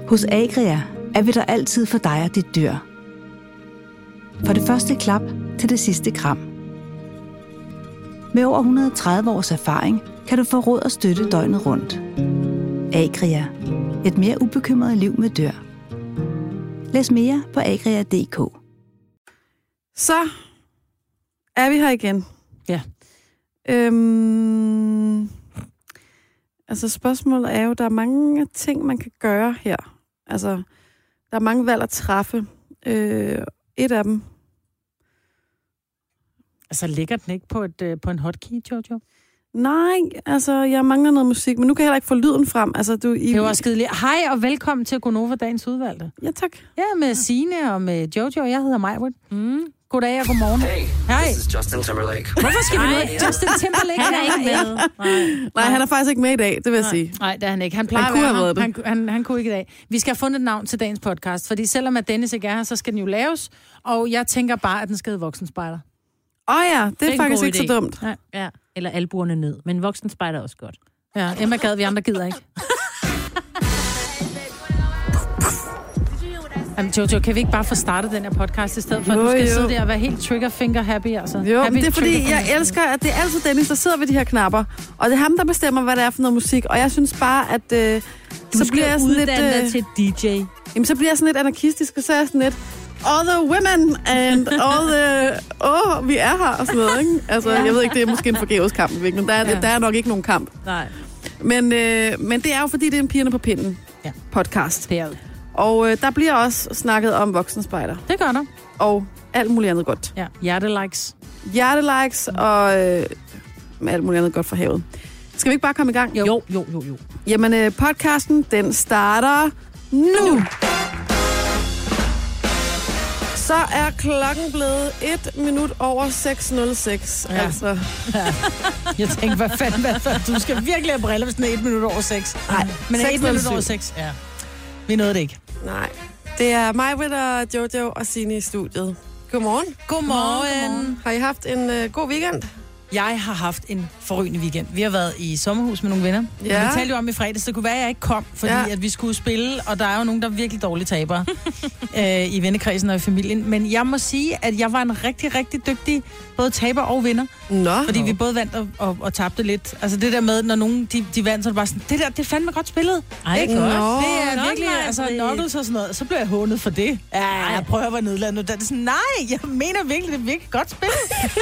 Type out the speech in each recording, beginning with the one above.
Hos Agria er vi der altid for dig og dit dyr. Fra det første klap til det sidste kram. Med over 130 års erfaring kan du få råd og støtte døgnet rundt. Agria. Et mere ubekymret liv med dyr. Læs mere på agria.dk. Så er vi her igen. Ja. Altså spørgsmålet er jo, der er mange ting, man kan gøre her. Altså, der er mange valg at træffe. Et af dem. Altså, ligger den ikke på en hotkey, Jojo? Nej, altså, jeg mangler noget musik, men nu kan jeg heller ikke få lyden frem. Altså, det var skideligt. Hej og velkommen til Gonova, dagens udvalgte. Ja, tak. Ja, med Signe og med Jojo. Jeg hedder Majwood. Goddag og godmorgen. Hey, this is Justin Timberlake. Hvorfor skal vi med Justin Timberlake? Han er ikke med. Nej, han er faktisk ikke med i dag, det vil jeg sige. Nej, det er han ikke. Han plejer at være. Han kunne ikke i dag. Vi skal have fundet et navn til dagens podcast, fordi selvom at Dennis ikke er her, så skal den jo laves, og jeg tænker bare, at den skal hedde Voksenspejder. Ja, det er faktisk ikke så dumt. Ja, eller albuerne ned, men Voksenspejder er også godt. Ja, Emma gad, vi andre gider ikke. Jamen, Jojo, kan vi ikke bare få startet den her podcast i stedet for, at du skal sidde der og være helt triggerfinger happy, altså? Jo, men det er fordi, jeg elsker, at det er altid Dennis, der sidder ved de her knapper. Og det er ham, der bestemmer, hvad det er for noget musik. Og jeg synes bare, at så bliver jeg sådan lidt... til DJ. Jamen, så bliver jeg sådan lidt anarkistisk, og så er jeg sådan lidt... All the women and all the... vi er her, og sådan noget, ikke? Altså, jeg ved ikke, det er måske en forgæves kamp, men der er nok ikke nogen kamp. Nej. Men det er jo, fordi det er en Pigerne på Pinden podcast. Det er det. Og der bliver også snakket om Voksenspejder. Det gør der. Og alt muligt andet godt. Ja, hjertelikes. Hjertelikes og alt muligt andet godt fra havet. Skal vi ikke bare komme i gang? Jo. Jamen, podcasten, den starter nu. Så er klokken blevet 1 minut over 6:06. Ja. Altså. Ja. Jeg tænkte, hvad fanden, du skal virkelig have briller, hvis den er 1 minut over 6. Nej, men 1 minut over 6, ja. Vi nåede det ikke. Nej. Det er mig, og Jojo og Signe i studiet. Godmorgen. Godmorgen. Har I haft en god weekend? Jeg har haft en forrygende weekend. Vi har været i sommerhus med nogle venner. Ja. Vi talte jo om i fredags, det kunne være, at jeg ikke kom, fordi at vi skulle spille, og der er jo nogen, der er virkelig dårlige tabere i vennekredsen og i familien. Men jeg må sige, at jeg var en rigtig, rigtig dygtig både taber og vinder. Fordi vi både vandt og tabte lidt. Altså det der med, når nogen de vandt, så er det bare sådan, det er fandme godt spillet. Ej, ikke? godt. Det er virkelig, altså knuckles og sådan noget. Så blev jeg hånet for det. Ja, jeg prøver at være nedlandet. Det er sådan, nej, jeg mener virkelig, det er virkelig godt spillet.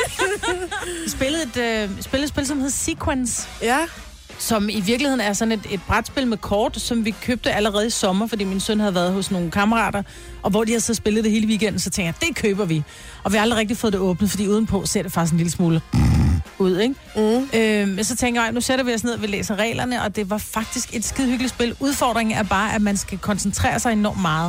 spillede et spil, som hedder Sequence. Ja. Som i virkeligheden er sådan et brætspil med kort, som vi købte allerede i sommer, fordi min søn havde været hos nogle kammerater, og hvor de havde så spillet det hele weekenden, så tænkte jeg, det køber vi. Og vi har aldrig rigtig fået det åbnet, fordi udenpå ser det faktisk en lille smule ud, ikke? Så tænker jeg, nu sætter vi os ned, og vi læser reglerne, og det var faktisk et skide hyggeligt spil. Udfordringen er bare, at man skal koncentrere sig enormt meget.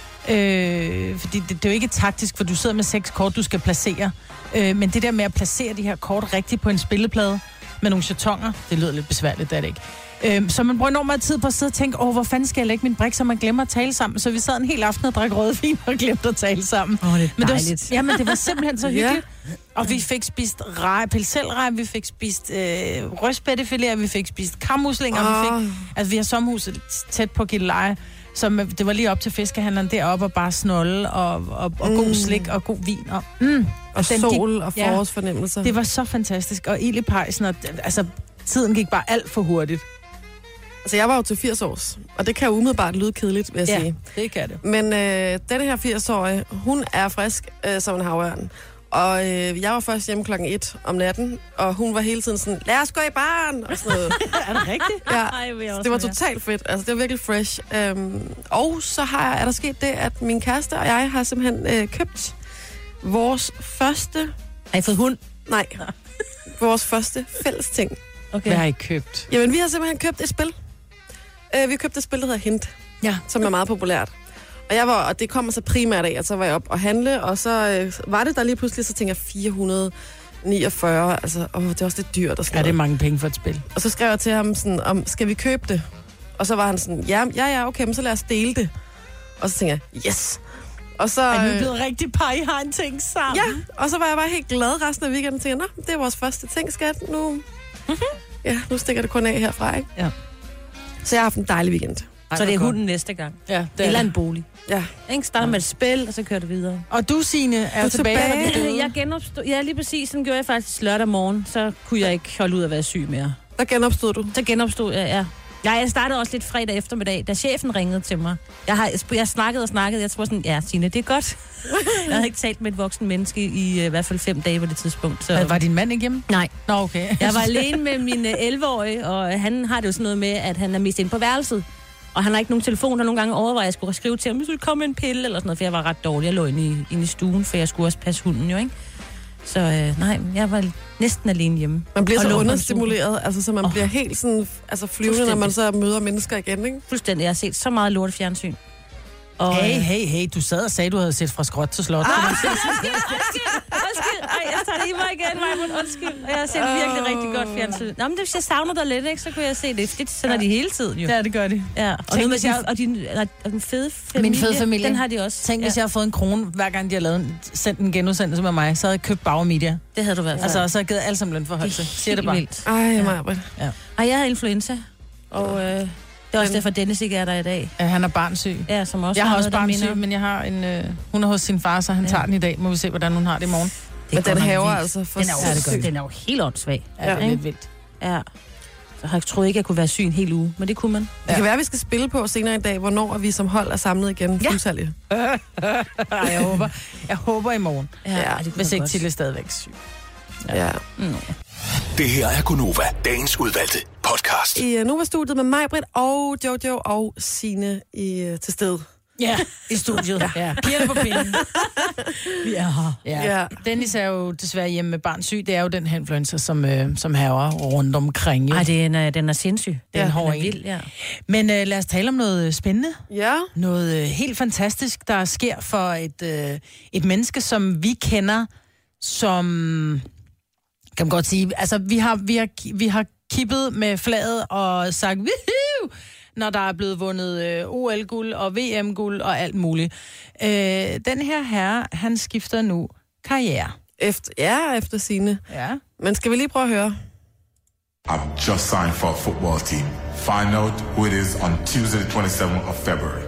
Fordi det er jo ikke taktisk, for du sidder med 6 kort, du skal placere. Men det der med at placere de her kort rigtigt på en spilleplade med nogle chatonger, det lyder lidt besværligt, det er det ikke. Så man bruger enormt meget tid på at sidde og tænke, hvor fanden skal jeg lægge min brik, så man glemmer at tale sammen. Så vi sad en hel aften og drak rødvin og glemte at tale sammen. Det er dejligt. Men det var simpelthen så hyggeligt. Og vi fik spist pelselrej, vi fik spist røstbættefilet, vi fik spist kammuslinger, vi har sommerhuset tæt på Gilleleje. Så det var lige op til fiskehandleren deroppe og bare snolde og god slik og god vin. Og sol og forårsfornemmelser. Det var så fantastisk. Og ild i pejsen, og tiden gik bare alt for hurtigt. Altså, jeg var jo til 80 års, og det kan umiddelbart lyde kedeligt, vil jeg sige. Det kan det. Men denne her 80-årige, hun er frisk som en havørn. Og jeg var først hjemme 1:00 om natten, og hun var hele tiden sådan, lad os gå i baren, og sådan noget. Er det rigtigt? Ja, det var totalt fedt. Altså, det var virkelig fresh. Og så er der sket det, at min kæreste og jeg har simpelthen købt vores første... Har I fået hund? Nej. Vores første fælles ting. Okay. Hvad har I købt? Jamen, vi har simpelthen købt et spil. Vi købte et spil, der hedder Hint, som er meget populært. Og det kommer så primært af, at så var jeg op og handle, og så var det der lige pludselig, så tænker jeg 449, altså, det er også lidt dyrt. Ja, det er mange penge for et spil. Og så skrev jeg til ham sådan, skal vi købe det? Og så var han sådan, ja, okay, men så lad os dele det. Og så tænker jeg, yes! Og så er vi blevet rigtig par, I har en ting sammen? Ja, og så var jeg bare helt glad resten af weekenden, og tænkte, det er vores første ting, skat, nu... nu stikker det kun af herfra, ikke? Ja. Så jeg har haft en dejlig weekend. Så det er hunden næste gang. Ja, det Eller er en bolig. Ja. Ikke? Starter med et spil, og så kører det videre. Og du, Signe, er tilbage. Jeg genopstod. Ja, lige præcis. Sådan gjorde jeg faktisk lørdag morgen. Så kunne jeg ikke holde ud at være syg mere. Der genopstod du. Så genopstod jeg, ja. Jeg startede også lidt fredag eftermiddag, da chefen ringede til mig. Jeg snakkede og snakkede. Jeg tror sådan, ja, Signe, det er godt. Jeg havde ikke talt med et voksen menneske i hvert fald 5 dage på det tidspunkt. Så. Var din mand ikke hjemme? Nej. Nå, okay. Jeg var alene med min 11-årige, og han har det jo sådan noget med, at han er mest inde på værelset. Og han har ikke nogen telefon, og nogle gange overvejer, at jeg skulle skrive til ham, hvis du komme med en pille eller sådan noget, for jeg var ret dårlig. Jeg lå inde i stuen, for jeg skulle også passe hunden jo, ikke? Så nej, jeg var næsten alene hjemme. Man bliver så understimuleret, altså så man bliver helt sådan, altså flyvende, når man så møder mennesker igen, ikke? Fuldstændig. Jeg har set så meget lort fjernsyn. Og, hey, du sad og sagde, du havde set fra skråt til slot. Undskyld. Ej, jeg tager det i mig igen, Majbert. Undskyld. Og jeg har set virkelig rigtig godt fjernsyn. Nå, men hvis jeg savner dig lidt, ikke, så kunne jeg se det. Det sender de hele tiden, jo. Ja, det gør de. Ja. Og, den fede familie. Min fede familie. Den har de også. Tænk, hvis jeg havde fået en krone, hver gang de har sendt en genudsendelse med mig, så havde jeg købt Bauer Media. Det havde du været. Altså, så havde jeg givet alle sammen lønforhold til. Siger det bare. Vildt. Ej, Majbert. Ja. Og jeg havde influenza. Og det er også derfor, Dennis ikke er der i dag. Han er barnsyg. Ja, som også jeg har også barnsyg, men jeg har hun er hos sin far, så han tager den i dag. Må vi se, hvordan hun har det i morgen. Men den haver altså for den er jo helt åndssvag. Ja, det er lidt vildt. Ja. Så jeg troede ikke, jeg kunne være syg en hel uge, men det kunne man. Det kan være, at vi skal spille på senere i dag, hvornår vi som hold er samlet igen. Ja. Jeg håber i morgen. Ja, hvis ikke Tille er stadigvæk syg. Ja. Det her er Gunova, dagens udvalgte podcast. I Nova-studiet med Majbrit og Jojo og Signe til stede. Ja, i studiet. Ja. Pigerne på pinden. Vi er her. Ja. Dennis er jo desværre hjemme med barn syg. Det er jo den her influencer, som haver rundt omkring. Ej, den er sindssyg. Den er hård vild, ja. Men lad os tale om noget spændende. Ja. Noget helt fantastisk, der sker for et menneske, som vi kender, som... Kan man godt sige, altså vi har kippet med flaget og sagt, woohoo, når der er blevet vundet OL-guld og VM-guld og alt muligt. Den her herre, han skifter nu karriere. Efter Signe. Ja. Men skal vi lige prøve at høre? I've just signed for a football team. Find out who it is on Tuesday the 27th of February.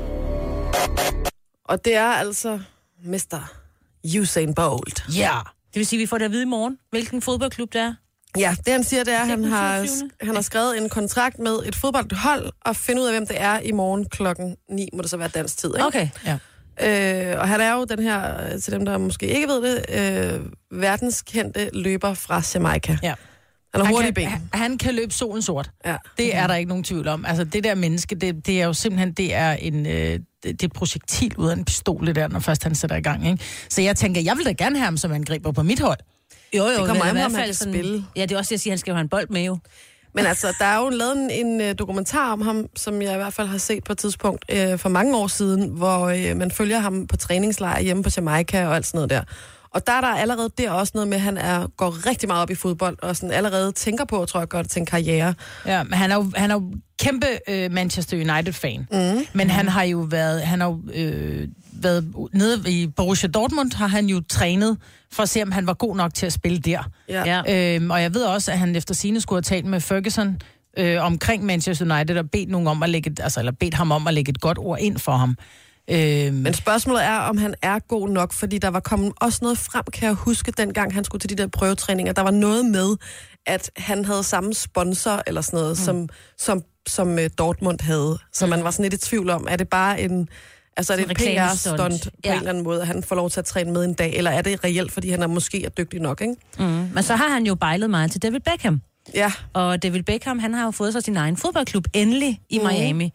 Og det er altså Mr. Usain Bolt. Ja. Det vil sige, at vi får det at vide i morgen, hvilken fodboldklub det er. Ja, det han siger, det er, at han har skrevet en kontrakt med et fodboldhold, og finde ud af, hvem det er i morgen klokken 9, må det så være dansk tid, ikke? Okay, ja. Og han er jo den her, til dem, der måske ikke ved det, verdenskendte løber fra Jamaica. Ja. Han er hurtig i ben. Han kan løbe solen sort. Ja. Det er der ikke nogen tvivl om. Altså, det der menneske, det er jo simpelthen, det er et projektil ud af en pistol, det der, når først han sætter i gang, ikke? Så jeg tænker, jeg vil da gerne have ham som angriber på mit hold. Jo, det kommer an på, om han kan spille. Ja, det er også det, jeg siger, han skal jo have en bold med, jo. Men altså, der er jo lavet en dokumentar om ham, som jeg i hvert fald har set på et tidspunkt for mange år siden, hvor man følger ham på træningslejr hjemme på Jamaica og alt sådan noget der. Og der er der allerede der også noget med, at han går rigtig meget op i fodbold, og sådan allerede tænker på, tror jeg, gør det til en karriere. Ja, men han er jo kæmpe Manchester United-fan. Men han har jo været nede i Borussia Dortmund, har han jo trænet for at se, om han var god nok til at spille der. Ja. Og jeg ved også, at han efter sigende skulle have talt med Ferguson omkring Manchester United og bedt ham om at lægge et godt ord ind for ham. Men spørgsmålet er, om han er god nok, fordi der var kommet også noget frem, kan jeg huske, dengang han skulle til de der prøvetræninger. Der var noget med, at han havde samme sponsor eller sådan noget, som Dortmund havde. Så man var sådan lidt i tvivl om, er det bare et PR-stunt på en eller anden måde, at han får lov til at træne med en dag, eller er det reelt, fordi han måske er dygtig nok, ikke? Men så har han jo bejlet meget til David Beckham. Ja. Og David Beckham, han har jo fået sig sin egen fodboldklub, endelig, i Miami.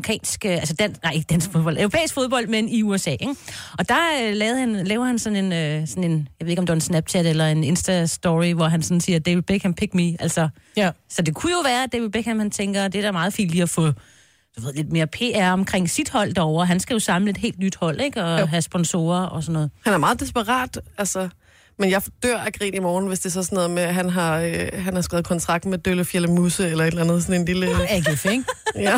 Europæisk fodbold, men i USA, ikke? Og der laver han sådan en, jeg ved ikke, om det var en Snapchat eller en Insta-story, hvor han sådan siger, David Beckham, pick me, altså. Ja. Så det kunne jo være, at David Beckham, han tænker, det er da meget fint lige at få lidt mere PR omkring sit hold derovre. Han skal jo samle et helt nyt hold, ikke? Og have sponsorer og sådan noget. Han er meget desperat, altså. Men jeg dør af grin i morgen, hvis det er så sådan noget med, at han har skrevet kontrakt med Døllefjelde Musse, eller et eller andet, sådan en lille... AGF, ikke? Ja.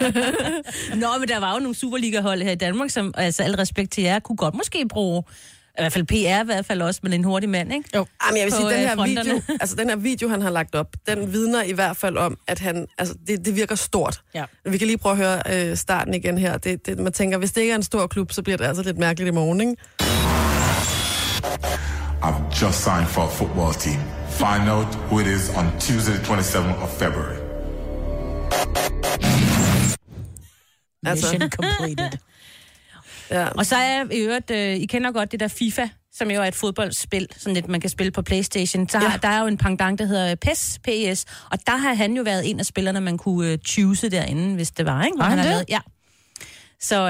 Nå, men der var jo nogle Superliga-hold her i Danmark, som, altså al respekt til jer, kunne godt måske bruge I hvert fald PR i hvert fald også, men en hurtig mand, ikke? Jo. Jamen, jeg vil sige, den her video, video, han har lagt op, den vidner i hvert fald om, at han, altså, det virker stort. Ja. Vi kan lige prøve at høre starten igen her. Man tænker, hvis det ikke er en stor klub, så bliver det altså lidt mærkeligt i morgen, ikke? I've just signed for a football team. Find out who it is on Tuesday, the 27th of February. Mission completed. Ja. Og så er i øvrigt, I kender godt det der FIFA, som jo er et fodboldspil, sådan lidt man kan spille på PlayStation. Så der er jo en pendant, der hedder PES, og der har han jo været en af spillerne, man kunne choose derinde, hvis det var, ikke? Han har lavet, ja. Så,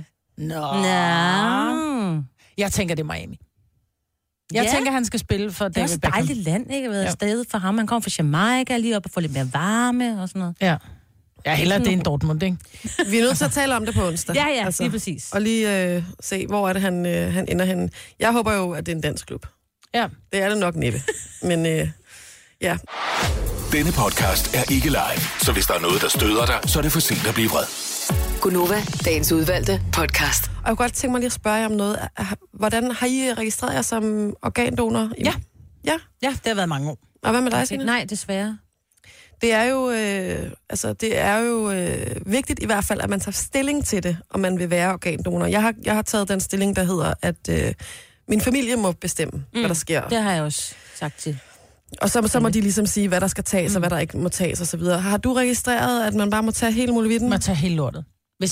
Jeg tænker, det er Miami. Jeg tænker, han skal spille for David Beckham. Det er også et dejligt land, ikke? Været afsted for ham. Han kommer fra Jamaica lige op og får lidt mere varme og sådan noget. Ja. Ja, hellere det end Dortmund, ikke? Vi er nødt til at tale om det på onsdag. Ja, lige præcis. Og lige se, hvor er det, han ender henne. Jeg håber jo, at det er en dansk klub. Ja. Det er det nok næppe. Men ja. Denne podcast er ikke live, så hvis der er noget, der støder dig, så er det for sent at blive vred. Gunova, dagens udvalgte podcast. Og jeg kunne godt tænke mig lige at spørge jer om noget. Hvordan har I registreret jer som organdonor? Ja. Ja? Ja, det har været mange år. Og hvad med dig, Signe? Nej, desværre. Det er jo vigtigt i hvert fald, at man tager stilling til det, om man vil være organdonor. Jeg har taget den stilling, der hedder, at min familie må bestemme, hvad der sker. Det har jeg også sagt til. Og så må de ligesom sige, hvad der skal tages, og hvad der ikke må tages, og så videre. Har du registreret, at man bare må tage hele muligheden? Man tager hele lortet.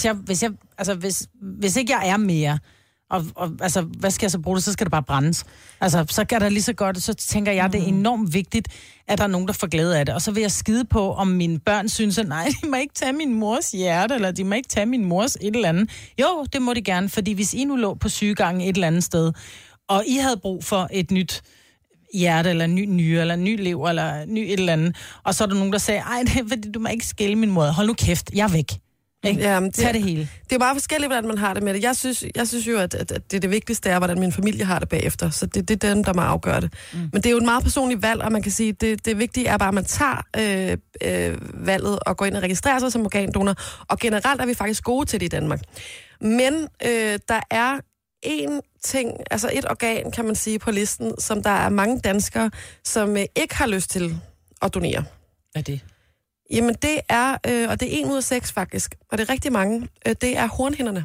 Hvis ikke jeg er mere, og altså, hvad skal jeg så bruge det? Så skal det bare brændes. Altså, så gør det lige så godt, så tænker jeg, det er enormt vigtigt, at der er nogen, der får glæde af det. Og så vil jeg skide på, om mine børn synes, at nej, de må ikke tage min mors hjerte, eller de må ikke tage min mors et eller andet. Jo, det må de gerne, fordi hvis I nu lå på sygegangen et eller andet sted, og I havde brug for et nyt hjerte, eller en ny nyre, eller en ny lever, eller ny et eller andet, og så er der nogen, der sagde, ej, det er, fordi du må ikke skælde min mor. Hold nu kæft, jeg er væk. Jamen, tag det hele. Det er meget forskelligt, hvordan man har det med det. Jeg synes jo, at det vigtigste er, hvordan min familie har det bagefter. Så det er dem, der må afgøre det. Men det er jo et meget personligt valg, og man kan sige, det vigtige er bare, at man tager valget og går ind og registrerer sig som organdonor. Og generelt er vi faktisk gode til det i Danmark. Men der er en ting, altså et organ, kan man sige, på listen, som der er mange danskere, som ikke har lyst til at donere. Hvad er det? Jamen det er, og det er 1 ud af 6 faktisk, og det er rigtig mange, det er hornhinderne.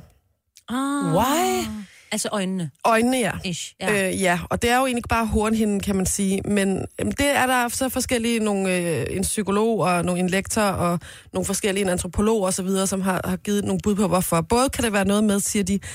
Why? Altså øjnene. Øjnene, ja. Ish, ja. Ja, og det er jo egentlig bare hornhinden, kan man sige, men det er der så forskellige, en psykolog og en lektor og nogle forskellige antropologer osv., som har givet nogle bud på, hvorfor. Både kan det være noget med, siger de,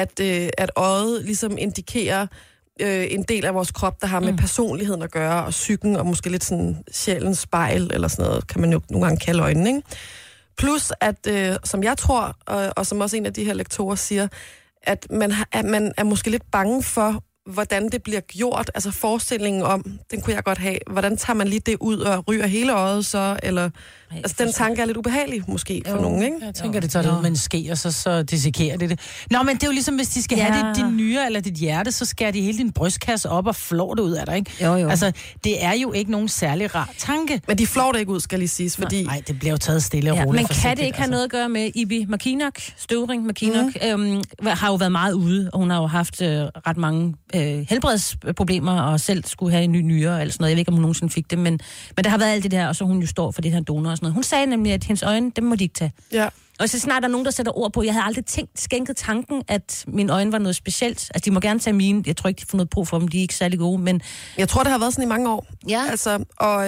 at øjet ligesom indikerer en del af vores krop, der har med personligheden at gøre, og psyken, og måske lidt sådan sjælens spejl, eller sådan noget, kan man jo nogle gange kalde øjnene, ikke? Plus, at som jeg tror, og som også en af de her lektorer siger, at man er måske lidt bange for, hvordan det bliver gjort, altså forestillingen om, den kunne jeg godt have, hvordan tager man lige det ud og ryger hele øjet så, eller, altså den tanke er lidt ubehagelig måske for nogen, ikke? Jeg tænker, det tager det ud med en ske, og så dissekerer det. Nå, men det er jo ligesom, hvis de skal have din nyre eller dit hjerte, så skærer de hele din brystkasse op og flår det ud af dig, ikke? Jo. Altså, det er jo ikke nogen særlig rar tanke. Men de flår det ikke ud, skal lige siges, fordi... Nej, det bliver jo taget stille og roligt. Men kan det ikke have noget at gøre med Ibi McKinnock, Støvring McKinnock, har jo været meget ude, og hun har jo haft ret mange helbredsproblemer, og selv skulle have en ny nyre og alt sådan noget. Jeg ved ikke, om hun nogensinde fik det, men der har været alt det der, og så hun jo står for det her donor og sådan noget. Hun sagde nemlig, at hendes øjne, dem må de ikke tage. Ja. Og så snart der er nogen, der sætter ord på, jeg havde aldrig skænket tanken, at mine øjne var noget specielt. Altså, de må gerne tage mine. Jeg tror ikke, de får noget brug for dem. De er ikke særlig gode, men... Jeg tror, det har været sådan i mange år. Ja. Altså,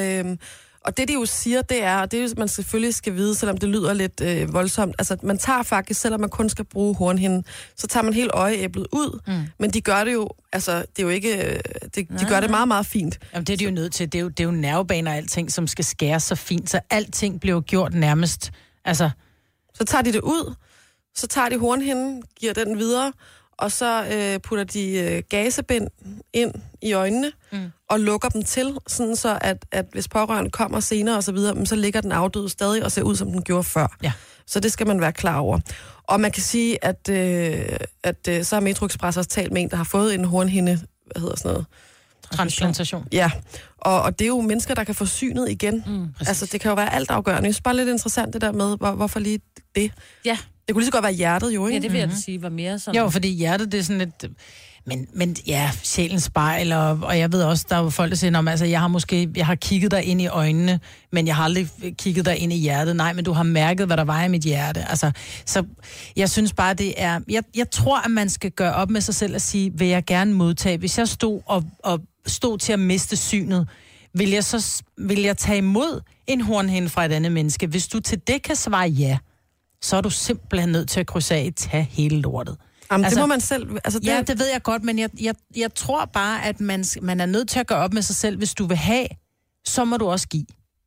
og det, de jo siger, det er, og det er jo, man selvfølgelig skal vide, selvom det lyder lidt voldsomt, altså, man tager faktisk, selvom man kun skal bruge hornhinden, så tager man hele øjeæblet ud, men de gør det jo, altså, det er jo ikke, de gør det meget, meget fint. Jamen, det er de jo nødt til. Det er jo nervebaner og alting, som skal skæres så fint, så alting bliver gjort nærmest, altså... Så tager de det ud, så tager de hornhinden, giver den videre, og så putter de gasebind ind i øjnene, og lukker dem til, sådan så at hvis pårørende kommer senere og så videre, så ligger den afdøde stadig og ser ud, som den gjorde før. Ja. Så det skal man være klar over. Og man kan sige, at så har Metro Express også talt med en, der har fået en hornhinde, hvad hedder sådan noget? Transplantation. Ja, og det er jo mennesker, der kan få synet igen. Altså, det kan jo være alt afgørende. Jeg synes bare lidt interessant det der med, hvorfor lige det? Ja. Det kunne lige så godt være hjertet jo, ikke? Ja, det vil jeg sige var mere sådan. Jo, fordi hjertet, det er sådan et... Men ja, sjælens spejl, og jeg ved også, der er folk, der siger, altså, jeg har kigget dig ind i øjnene, men jeg har aldrig kigget dig ind i hjertet. Nej, men du har mærket, hvad der var i mit hjerte. Altså, så jeg synes bare, det er... Jeg tror, at man skal gøre op med sig selv og sige, vil jeg gerne modtage? Hvis jeg stod til at miste synet, vil jeg tage imod en hornhinde fra et andet menneske? Hvis du til det kan svare ja, så er du simpelthen nødt til at krydse af, tage hele lortet. Jamen, det må man selv... Altså, Ja, det ved jeg godt, men jeg tror bare, at man er nødt til at gøre op med sig selv. Hvis du vil have, så må du også give.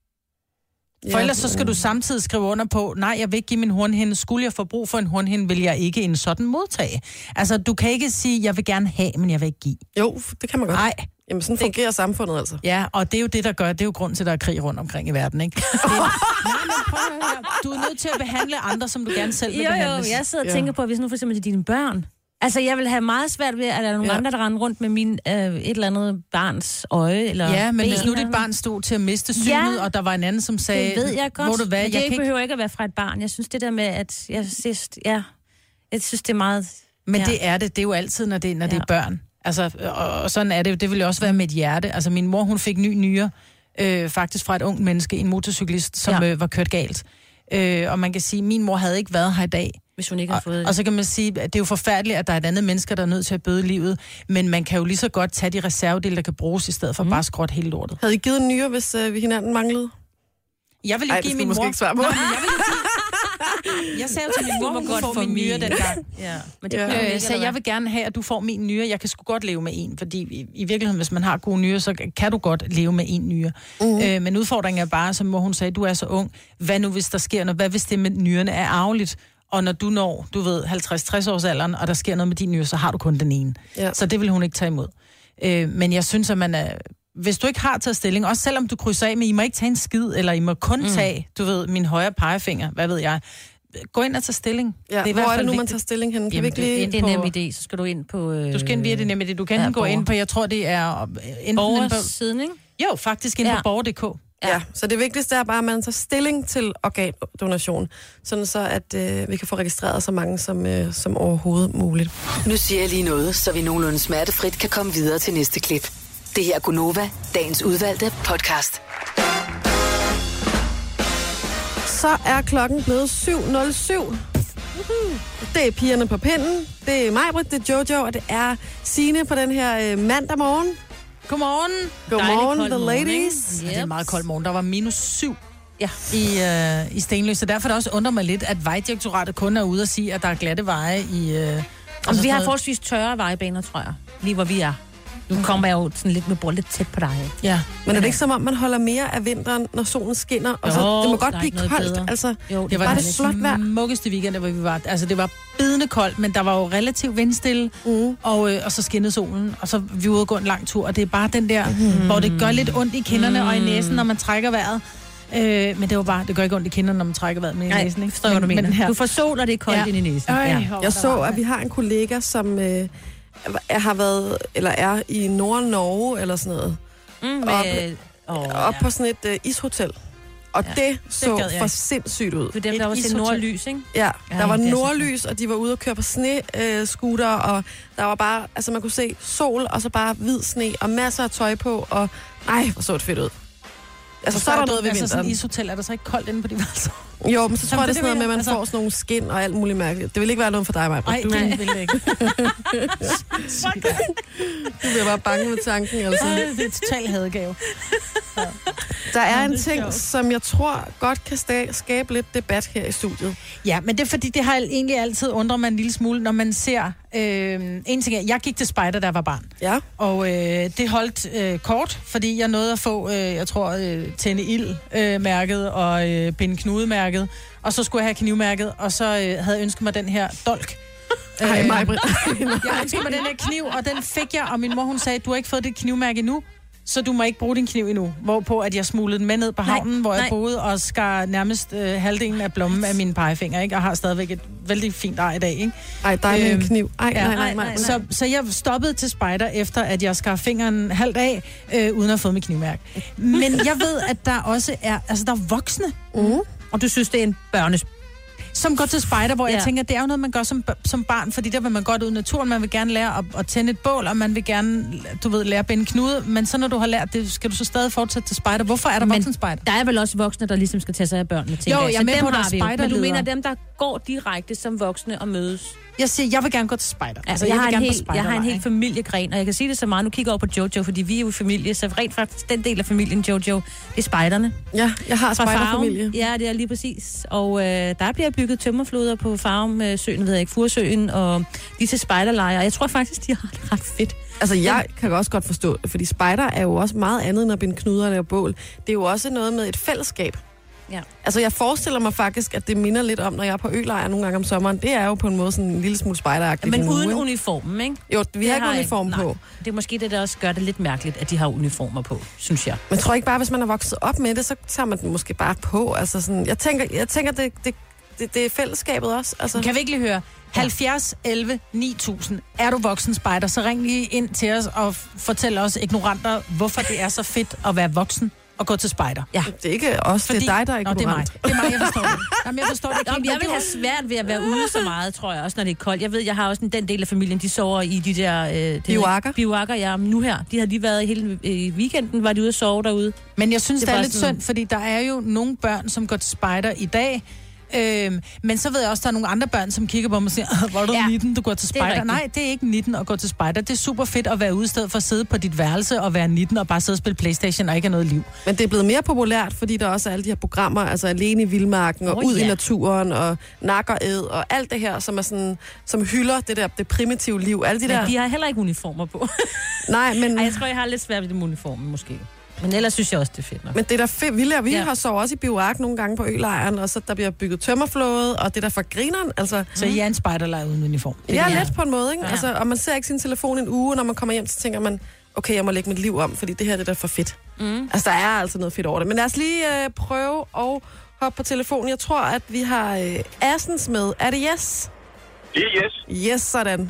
For ellers så skal du samtidig skrive under på, nej, jeg vil ikke give min hornhinde. Skulle jeg få brug for en hornhinde, vil jeg ikke en sådan modtage. Altså, du kan ikke sige, jeg vil gerne have, men jeg vil ikke give. Jo, det kan man godt. Nej. Jamen, sådan fungerer samfundet altså. Ja, og det er jo det, der gør, det er jo grunden til, at der er krig rundt omkring i verden, ikke? Nej, men prøv at høre. Du er nødt til at behandle andre, som du gerne selv vil behandles. Jo, jeg sidder og tænker på, hvis nu for eksempel til dine børn. Altså, jeg vil have meget svært ved, at der er nogle andre, der render rundt med et eller andet barns øje, eller ja, men ben, hvis nu dit barn stod til at miste synet, og der var en anden, som sagde... Det ved jeg godt, hvor du hvad, men det behøver ikke at være fra et barn. Jeg synes det der med, at jeg synes, det er meget... Men det er det. Det er jo altid, når det er børn. Altså, og sådan er det jo. Det vil jo også være med et hjerte. Altså, min mor, hun fik ny nyre, faktisk fra et ungt menneske, en motorcyklist, som var kørt galt. Og man kan sige, at min mor havde ikke været her i dag. Hvis hun ikke har fået det. Og så kan man sige, at det er jo forfærdeligt, at der er et andet menneske, der er nødt til at bøde livet. Men man kan jo lige så godt tage de reservedele, der kan bruges, i stedet for bare at skråtte hele lortet. Havde I givet en nyre, hvis vi hinanden manglede? Jeg vil jo give min mor... Ikke svare på. Nå, jeg sagde jo til min mor, hun får min nyre dengang. Ja. Men det så jeg vil gerne have, at du får min nyre. Jeg kan sgu godt leve med en, fordi i virkeligheden, hvis man har gode nyre, så kan du godt leve med en nyre. Men udfordringen er bare, som mor hun sagde, du er så ung. Hvad nu, hvis der sker noget? Hvad hvis det med nyrerne er arveligt? Og når du når, 50-60 års alderen, og der sker noget med din nyre, så har du kun den ene. Ja. Så det vil hun ikke tage imod. Men jeg synes, at man er... Hvis du ikke har taget stilling, også selvom du krydser af, men I må ikke tage en skid, eller I må kun tage, min højre pegefinger, hvad ved jeg. Gå ind og tage stilling. Ja, hvor er det nu, man tager stilling hen? Kan vi ikke lige det er nem idé, så skal du ind på... Du skal ind via det nemme idé. Du kan gå ind på, jeg tror, det er... Borgersiden, ikke? Jo, faktisk ind på borger.dk. Ja, så det vigtigste er bare, at man tager stilling til organdonation, sådan så, at vi kan få registreret så mange som overhovedet muligt. Nu siger jeg lige noget, så vi nogenlunde smertefrit kan komme videre til næste klip. Det her er Gunova, dagens udvalgte podcast. Så er klokken blevet 7:07. Det er pigerne på pinden, det er Majbrit, det er Jojo, og det er Signe på den her mandag morgen. Godmorgen. Godmorgen, the ladies. Yep. Ja, det er en meget kold morgen. Der var -7 i Stenløse, så derfor det også undrer mig lidt, at Vejdirektoratet kun er ude og sige, at der er glatte veje i... vi har forholdsvis tørre vejbaner, tror jeg, lige hvor vi er. Nu kommer jeg jo sådan lidt, nu bor lidt tæt på dig. Ja. Men er det ikke som om, man holder mere af vinteren, når solen skinner? Og så, det må godt blive koldt. Bedre. Altså, jo, det var det flot vejr. Smukkeste weekend, hvor vi var. Altså, det var bidende koldt, men der var jo relativt vindstille. Og så skinnede solen. Og så vi ude og gå en lang tur. Og det er bare den der, hvor det gør lidt ondt i kinderne og i næsen, når man trækker vejret. Men det var bare, det gør ikke ondt i kinderne, når man trækker vejret med i næsen. Ikke? Forstår, hvad du mener. Du får sol, og det er koldt ind i næsen. Jeg så, at vi har en kollega, som... har været, eller er i Nord-Norge, eller sådan noget. Op på sådan et ishotel. Og det så for sindssygt ud. Det er dem, der var til nordlys, ikke? Ja, der var nordlys, og de var ude og køre på sne-scooter, og der var bare, altså man kunne se sol, og så bare hvid sne, og masser af tøj på, og ej, hvor så det fedt ud. Altså, så er der noget ved vinteren. Sådan et ishotel, er der så ikke koldt inde på de værelser? Jo, men så tror jeg, det er sådan noget med, at man får sådan nogle skin og alt muligt mærkeligt. Det vil ikke være noget for dig, Maja. Nej, det vil det ikke. Du bliver bare bange med tanken, altså. Det er total hadegave. Ja. Der er en ting, som jeg tror godt kan skabe lidt debat her i studiet. Ja, men det er fordi, det har egentlig altid undret mig en lille smule, når man ser... en ting, jeg gik til spejder, da jeg var barn. Ja. Og det holdt kort, fordi jeg nåede at få, jeg tror, tænde ild-mærket og binde knude-mærket. Og så skulle jeg have knivmærket, og så havde jeg ønsket mig den her dolk. Hej, Majbrit. Jeg ønskede mig den her kniv, og den fik jeg, og min mor hun sagde, du har ikke fået dit knivmærke endnu, så du må ikke bruge din kniv endnu. Hvorpå at jeg smuglede den med ned på havnen, hvor jeg boede, og skar nærmest halvdelen af blommen af mine pegefinger, ikke? Og har stadigvæk et vældig fint ar i dag, ikke? Ej, dig med en kniv. Ej, nej. Så jeg stoppede til spejder, efter at jeg skar fingeren halvt af, uden at have fået mit knivmærke. Men jeg ved, at der også er, altså der er voksne. Og du synes, det er en børnespil? Som går til spejder, hvor jeg tænker, det er jo noget, man gør som barn, fordi der vil man godt ud i naturen, man vil gerne lære at tænde et bål, og man vil gerne, lære at binde knude, men så når du har lært det, skal du så stadig fortsætte til spejder. Hvorfor er der voksenspejder? Der er vel også voksne, der ligesom skal tage sig af børnene, tænker jeg. Jo, jeg er med på, der er spejderledere. Men du mener dem, der går direkte som voksne og mødes? Jeg siger, jeg vil gerne gå til spejder. Altså, jeg har en helt familiegren, og jeg kan sige det så meget. Nu kigger over på Jojo, fordi vi er jo i familie, så rent faktisk den del af familien Jojo, det er spejderne. Ja, jeg har spejderfamilie. Ja, det er lige præcis. Og der bliver bygget tømmerfloder på Farum-søen, ved jeg ikke, Furesøen, og disse spejderlejre. Jeg tror faktisk, de har det ret fedt. Altså, jeg kan også godt forstå det, fordi spejder er jo også meget andet end at binde knuder og lave bål. Det er jo også noget med et fællesskab. Ja. Altså, jeg forestiller mig faktisk, at det minder lidt om, når jeg er på ølejr nogle gange om sommeren. Det er jo på en måde sådan en lille smule spejderagtigt. Men uden uniformen, ikke? Jo, vi har ikke uniform på. Det er måske det, der også gør det lidt mærkeligt, at de har uniformer på, synes jeg. Men jeg tror ikke bare, hvis man er vokset op med det, så tager man den måske bare på. Altså sådan, jeg tænker det er fællesskabet også. Altså. Kan vi ikke lige høre? 70 11 9000. Er du voksen spejder, så ring lige ind til os og fortæl os ignoranter, hvorfor det er så fedt at være voksen og gå til spejder. Ja. Det er ikke os, det er dig, der er ignorant. Det er mig. Det er mig, jeg forstår det. Jamen, jeg forstår det ikke. Jeg vil have svært ved at være ude så meget, tror jeg, også når det er koldt. Jeg ved, jeg har også den del af familien, de sover i de der... Bivakker, ja. Nu her. De har lige været hele weekenden, var de ude at sove derude. Men jeg synes, det er lidt synd, fordi der er jo nogle børn, som går til spejder i dag. Men så ved jeg også, der er nogle andre børn, som kigger på mig og siger, hvor er du 19, du går til spejder? Nej, det er ikke 19 at gå til spejder. Det er super fedt at være ude i stedet for at sidde på dit værelse og være 19 og bare sidde og spille PlayStation og ikke have noget liv. Men det er blevet mere populært, fordi der også er alle de her programmer, altså Alene i Vildmarken og Ud i naturen og Nak og Æd og alt det her, som er sådan, som hylder det primitive liv. Alle de der... de har heller ikke uniformer på. Nej, men... jeg tror, jeg har lidt svært ved det med uniformen, måske. Men ellers synes jeg også, det er fedt nok. Men det er da fedt. Vi har sovet også i bivak nogle gange på ølejren, og så der bliver bygget tømmerflåde, og det der for grineren, altså... Så I er en spejderlejr uden uniform? Ja, lidt på en måde, ikke? Ja. Altså, og man ser ikke sin telefon en uge, når man kommer hjem, så tænker man, okay, jeg må lægge mit liv om, fordi det her det er da for fedt. Altså, der er altså noget fedt over det. Men lad os lige prøve at hoppe på telefonen. Jeg tror, at vi har Assens med. Er det yes? Det er yes. Yes, sådan.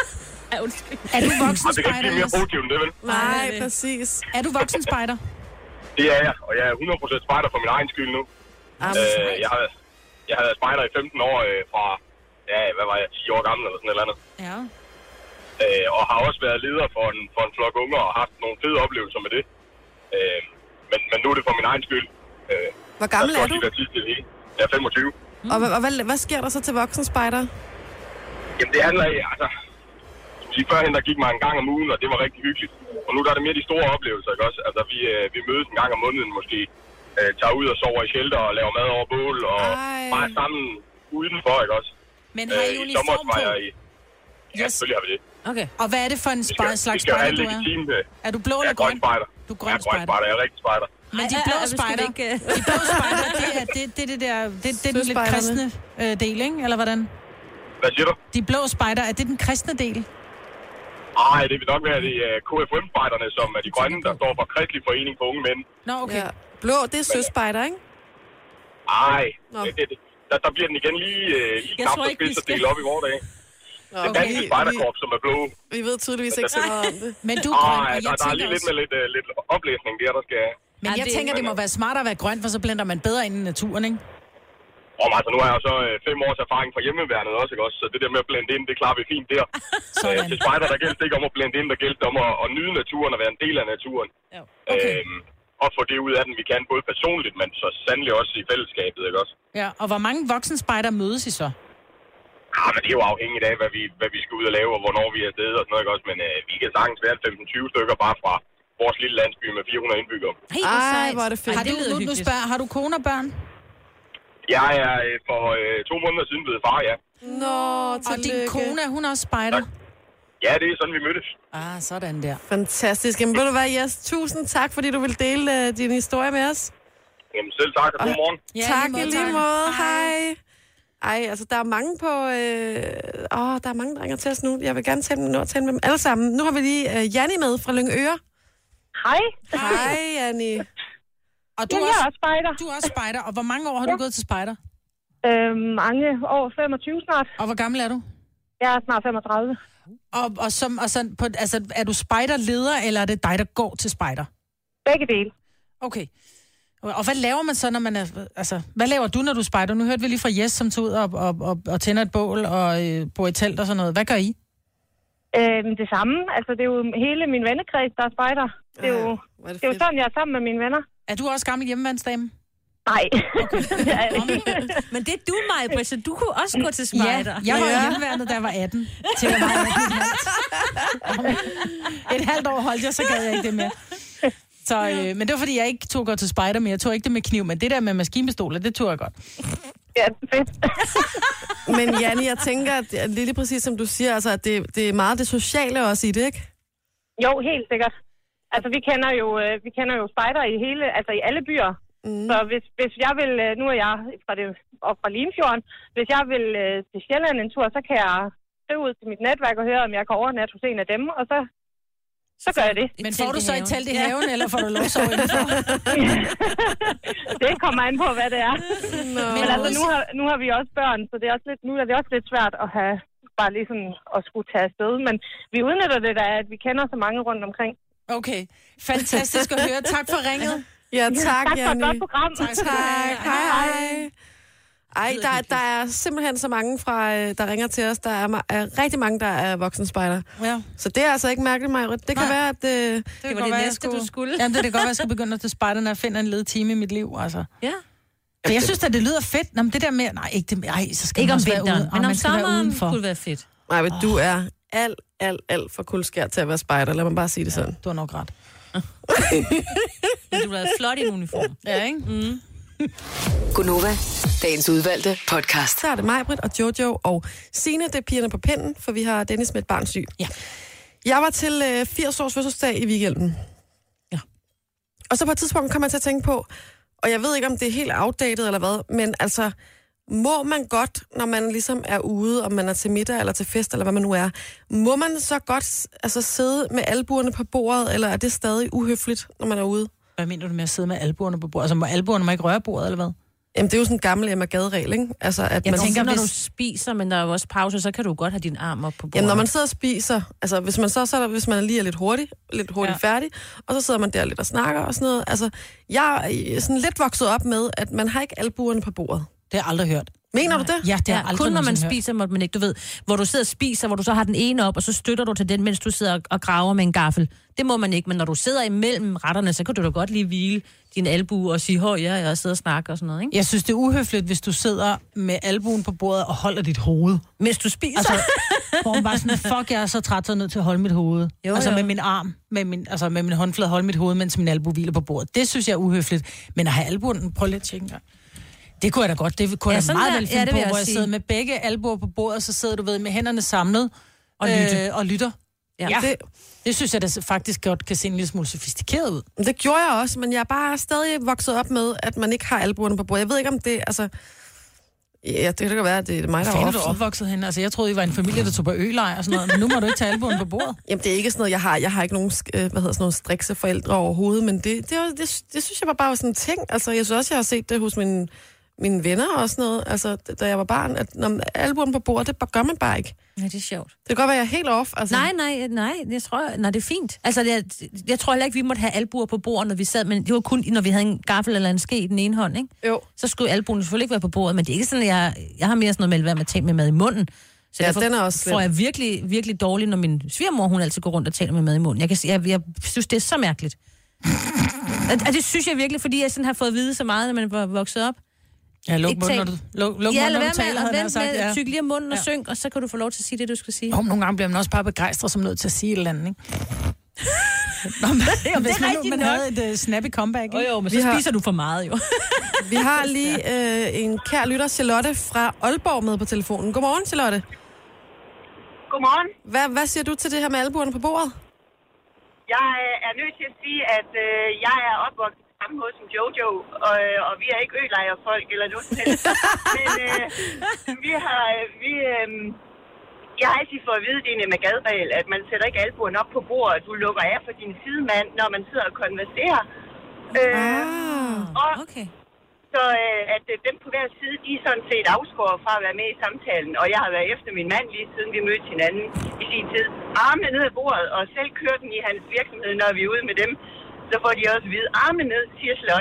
Er du voksen spejder? Det kan ikke blive mere positivt, det vel? Nej, præcis. Er du voksen spejder? Det er jeg, og jeg er 100% spejder for min egen skyld nu. Jeg har været spejder i 15 år fra, hvad var jeg, 10 år gammel eller sådan et eller andet. Ja. Og har også været leder for en flok unger og haft nogle fede oplevelser med det. Men nu er det for min egen skyld. Hvor gammel er du? Jeg er 25. Og hvad sker der så til voksen spejder? Jamen det handler af, altså... Førhen der gik mig en gang om ugen, og det var rigtig hyggeligt. Og nu der er det mere de store oplevelser, ikke også? Altså vi mødes en gang om måneden måske, tager ud og sover i shelter og laver mad over bål, og bare sammen udenfor, ikke også? Men har I uniform på? Ja, selvfølgelig har vi det. Okay. Og hvad er det for en slags spejder, du er? Er du blå eller grøn? Du er grøn spejder. Jeg er rigtig spejder. Men de blå spejder, det er det der, det er den lidt kristne del, ikke? Eller hvordan? Hvad siger du? De blå spejder, er det den kristne del? Nej, det vil nok være de KFM-spejderne, som er de grønne, der står for Kristelig Forening for Unge Mænd. Nå, okay. Ja. Blå, det er søspejder, ikke? Nej, der bliver den igen lige knap og spids og dele op i vores dag. Det danske spejderkorps, som er blå. Vi ved tydeligvis ikke så meget om det. Men du er grøn, og jeg der er lige lidt med lidt oplæsning der skal... Men jeg tænker, det må være smartere at være grøn, for så blender man bedre ind i naturen, ikke? Altså, nu har jeg så 5 års erfaring fra hjemmeværnet også, ikke også? Så det der med at blende ind, det klarer vi fint der. Til spejder, der gælder det ikke om at blende ind, der gælder det om at nyde naturen og være en del af naturen. Ja. Okay. Og få det ud af den, vi kan, både personligt, men så sandelig også i fællesskabet, ikke også? Ja, og hvor mange voksenspejder mødes I så? Men det er jo afhængigt af, hvad vi skal ud og lave, og hvornår vi er afsted og sådan noget, ikke også? Men vi kan sagtens være 15-20 stykker bare fra vores lille landsby med 400 indbyggere. Ej, hvor er det fedt. Har du kone og børn? Jeg er for 2 måneder siden blevet far, ja. Nå, og din kone, er hun også spejder? Tak. Ja, det er sådan, vi mødtes. Sådan der. Fantastisk. Jamen, ved du hvad, Jes? Tusind tak, fordi du vil dele din historie med os. Jamen, selv tak, og god morgen. Ja, tak i lige måde. Hej. Ej, altså, der er mange på... der er mange, der ringer til os nu. Jeg vil gerne tale med dem alle sammen. Nu har vi lige Janni med fra Lyngøre. Hej. Hej, Janni. Og du jeg er også spejder. Du er også spejder. Og hvor mange år har du gået til spejder? Mange år, 25 snart. Og hvor gammel er du? Jeg er snart 35. Er du spejderleder, eller er det dig, der går til spejder? Begge dele. Okay. Og hvad laver man så, når man er... Altså, hvad laver du, når du spejder? Nu hørte vi lige fra Jes, som tog ud og tænder et bål og bor i telt og sådan noget. Hvad gør I? Det samme. Altså, det er jo hele min vennekreds, der er spejder. Det er jo sådan, jeg er sammen med mine venner. Er du også gammel hjemmeværnsdame? Nej. Okay. Men det er du, Maja, så du kunne også gå til spejder. Ja, jeg var i hjemmeværnet, da jeg var 18. Til jeg var 18,5. Et halvt år holdt jeg, så gad jeg ikke det mere. Så, men det var, fordi jeg ikke tog godt til spejder mere. Jeg tog ikke det med kniv, men det der med maskinpistoler, det tog jeg godt. Ja, fedt. Men Janni, jeg tænker, at det er lige præcis som du siger, altså, at det er meget det sociale også i det, ikke? Jo, helt sikkert. Altså, vi kender jo spejder i i alle byer. Så hvis jeg vil, nu er jeg fra Limfjorden, hvis jeg vil til Sjælland en tur, så kan jeg skrive ud til mit netværk og høre, om jeg kan overnatte hos en af dem, og så gør jeg det. Men får du så et telt i haven, eller får du lov at sove indenfor? Det kommer an på, hvad det er. Men altså, nu har vi også børn, så det er også nu er det også lidt svært at have bare lige sådan at skulle tage afsted. Men vi udnytter det da, at vi kender så mange rundt omkring. Okay, fantastisk at høre. Tak for ringet. Ja, tak, tak for et godt program. Tak. Hej. Ej, der er simpelthen så mange, der ringer til os. Der er rigtig mange, der er voksenspejder. Ja. Så det er altså ikke mærkeligt, Maja. Det kan være, at det var det næste, du skulle. Jamen, det kan godt være, at jeg skal begynde at til spejder, når jeg finder en ledig time i mit liv. Altså. Ja. For jeg synes, at det lyder fedt. Nå, men det der med... Nej, ikke det... Ej, så skal ikke man om også vinteren, være ude. men om sommeren kunne være fedt. Nej, men du er alt for kuldskær til at være spejder. Lad mig bare sige det sådan. Du har nok ret. Men du er flot i en uniform. Ja, ikke? Mm. Gunova, dagens udvalgte podcast. Så er det mig, Britt og Jojo og Signe, det er pigerne på pinden, for vi har Dennis med et barn syg. Ja. Jeg var til 80 års fødselsdag i weekenden. Ja. Og så på et tidspunkt kom jeg til at tænke på, og jeg ved ikke, om det er helt outdated eller hvad, men altså, må man godt, når man ligesom er ude, om man er til middag eller til fest, eller hvad man nu er, må man så godt altså, sidde med albuerne på bordet, eller er det stadig uhøfligt, når man er ude? Hvad mener du med at sidde med albuerne på bordet? Altså, må albuerne må ikke røre bordet, eller hvad? Jamen, det er jo sådan en gammel Emma Gade-regel, ikke? Altså, at jeg man tænker, når du spiser, men der er jo også pause, så kan du godt have din arm op på bordet. Jamen, når man sidder og spiser, altså hvis man lige er lidt hurtigt færdig, og så sidder man der lidt og snakker og sådan noget. Altså, jeg er sådan lidt vokset op med, at man har ikke albuerne på bordet. Det har jeg aldrig hørt. Mener du det? Ja, det har aldrig kun når man spiser, må man ikke, du ved, hvor du sidder og spiser, hvor du så har den ene op, og så støtter du til den, mens du sidder og graver med en gaffel. Det må man ikke, men når du sidder imellem retterne, så kan du da godt lige hvile din albue og sige, jeg sidder og snakker og sådan noget, ikke? Jeg synes, det er uhøfligt, hvis du sidder med albuen på bordet og holder dit hoved. Mens du spiser? Altså, hvor man bare sådan, fuck, jeg er så træt, så nødt til at holde mit hoved. Jo. Med min arm, med min håndflade holde mit hoved, mens min albue hviler på bordet. Det synes jeg er uhøfligt. Men at have albuen, prøv lige at tjekke engang. Det kunne jeg da godt. Det kunne jeg meget vel finde på, hvor jeg sidder med begge albuer på bordet, og så sidder du med hænderne samlet og lytter. Ja. Det synes jeg da faktisk godt kan se en lille smule sofistikeret ud. Det gjorde jeg også, men jeg er bare stadig vokset op med, at man ikke har albuerne på bordet. Jeg ved ikke, om det, altså... Ja, det kan være, at det er mig, der er opvokset henne. Altså, jeg troede, I var en familie, der tog på ølejr og sådan noget, men nu må du ikke tage albuerne på bordet. Jamen, det er ikke sådan noget, jeg har ikke nogen, strikse forældre overhovedet, men det synes jeg bare var sådan en ting. Altså, jeg synes også, jeg har set det hos mine venner og sådan noget, altså, da jeg var barn, at når albuerne på bordet, det gør man bare ikke. Ja, det er sjovt. Det kan godt være, jeg er helt off. Altså. Nej, det er fint. Altså, jeg tror heller ikke, vi måtte have albuer på bordet, når vi sad, men det var kun, når vi havde en gaffel eller en ske i den ene hånd, ikke? Jo. Så skulle albuen selvfølgelig ikke være på bordet, men det er ikke sådan, jeg har mere sådan noget med at være med at tage med mad i munden. Så derfor den er også får jeg virkelig, virkelig dårligt, når min svigermor, hun altid går rundt og taler med mad i munden. Jeg synes, det er så mærkeligt. Og det synes jeg virkelig, fordi jeg sådan har fået at vide så meget, når man var vokset op. Ja, luk munden, når du taler, havde jeg sagt. Ja, tyk lige munden og synk, og så kan du få lov til at sige det, du skal sige. Nogle gange bliver man også bare begejstret som nødt til at sige et eller andet, ikke? Hvis man havde et snappy comeback, ikke? Jo, men så spiser du for meget, jo. Vi har lige en kær lytter, Charlotte fra Aalborg, med på telefonen. Godmorgen, Charlotte. Godmorgen. Hvad siger du til det her med albuerne på bordet? Jeg er nødt til at sige, at jeg er opvokset på samme måde som Jojo, og vi er ikke ølejerfolk eller noget som helst. Men jeg har altid fået at vide, det er en Emma Gade-regel, at man sætter ikke albuen op på bordet. Du lukker af for din sidemand, når man sidder og konverserer. Okay. Så at dem på hver side, de er sådan set afskåret fra at være med i samtalen. Og jeg har været efter min mand lige siden vi mødte hinanden i sin tid. Armene ned ad bordet, og selv kører den i hans virksomhed, når vi er ude med dem. Så får de også at vide, armene ned, siger Charlotte.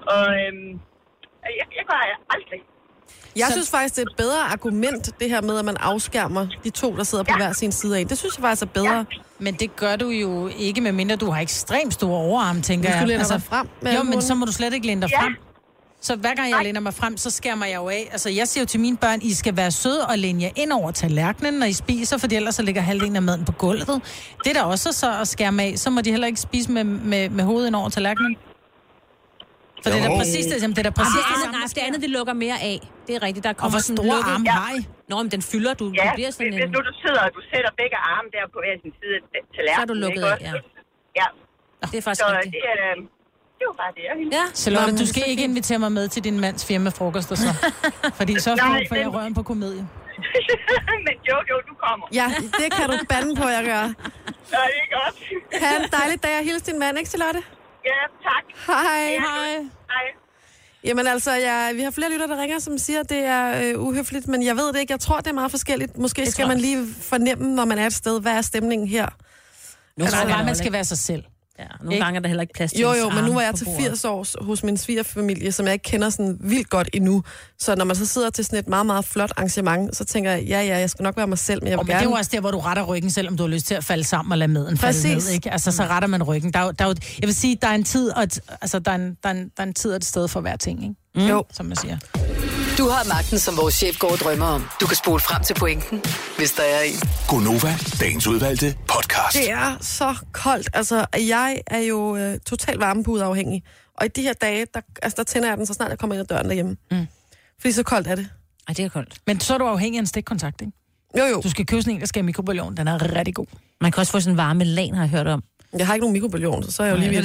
Og jeg gør aldrig. Jeg synes faktisk, det er et bedre argument, det her med, at man afskærmer de to, der sidder på hver sin side af en. Det synes jeg faktisk er bedre. Ja. Men det gør du jo ikke, medmindre du har ekstremt store overarm, tænker jeg. Du læner dig frem. Jo, men så må du slet ikke læne dig frem. Så hver gang jeg læner mig frem, så skærmer jeg jo af. Altså, jeg siger jo til mine børn, I skal være søde og læne jer ind over tallerkenen, når I spiser, for ellers så ligger halvdelen af maden på gulvet. Det der også så at skærme af, så må de heller ikke spise med hovedet ind over tallerkenen. For det er da præcis det, det er da præcis det andet, det lukker mere af. Det er rigtigt, der kommer sådan en store arme har I? Nå, men den fylder, du bliver sådan hvis nu du sidder, og du sætter begge arme der på hver sin side af tallerkenen. Så er du lukket af, ja. Det er faktisk rigtigt. Det var bare det, jeg ville. Ja. Charlotte, du skal ikke invitere mig med til din mands firmafrokost og så. Fordi så får jeg røren på komedie. Men Jojo, du kommer. Ja, det kan du bande på, jeg gør. Ja, det er godt. Ha' en dejlig dag og hils din mand, ikke Charlotte? Ja, tak. Hej. Hej. Jamen altså, vi har flere lytter, der ringer, som siger, at det er uhøfligt, men jeg ved det ikke. Jeg tror, det er meget forskelligt. Måske skal man lige fornemme, når man er et sted, hvad er stemningen her? Nu tror jeg, man skal være sig selv. Ja, nogle gange er der heller ikke plads til Jo, men nu var jeg til 80 år hos min svigerfamilie, som jeg ikke kender sådan vildt godt endnu. Så når man så sidder til sådan et meget, meget flot arrangement, så tænker jeg, jeg skal nok være mig selv, men jeg vil gerne... Men det er jo også der, hvor du retter ryggen, selvom du har lyst til at falde sammen og lade maden falde ned, ikke? Altså, så retter man ryggen. Der er jo, jeg vil sige, der er en tid og der er en tid og et sted for hver ting, ikke? Jo. Som man siger. Du har magten, som vores chef går og drømmer om. Du kan spole frem til pointen, hvis der er en. Gonova, dagens udvalgte podcast. Det er så koldt. Altså, jeg er jo totalt varmepudeafhængig. Og i de her dage, der tænder jeg den, så snart jeg kommer ind ad døren derhjemme. Fordi så koldt er det. Ej, det er koldt. Men så er du afhængig af en stikkontakt, ikke? Jo. Du skal købe sådan en, der skal i mikrobølgeovnen. Den er rigtig god. Man kan også få sådan en varme lan, har jeg hørt om. Jeg har ikke nogen mikrobølgeovn, så er jeg jo lige ved. Det er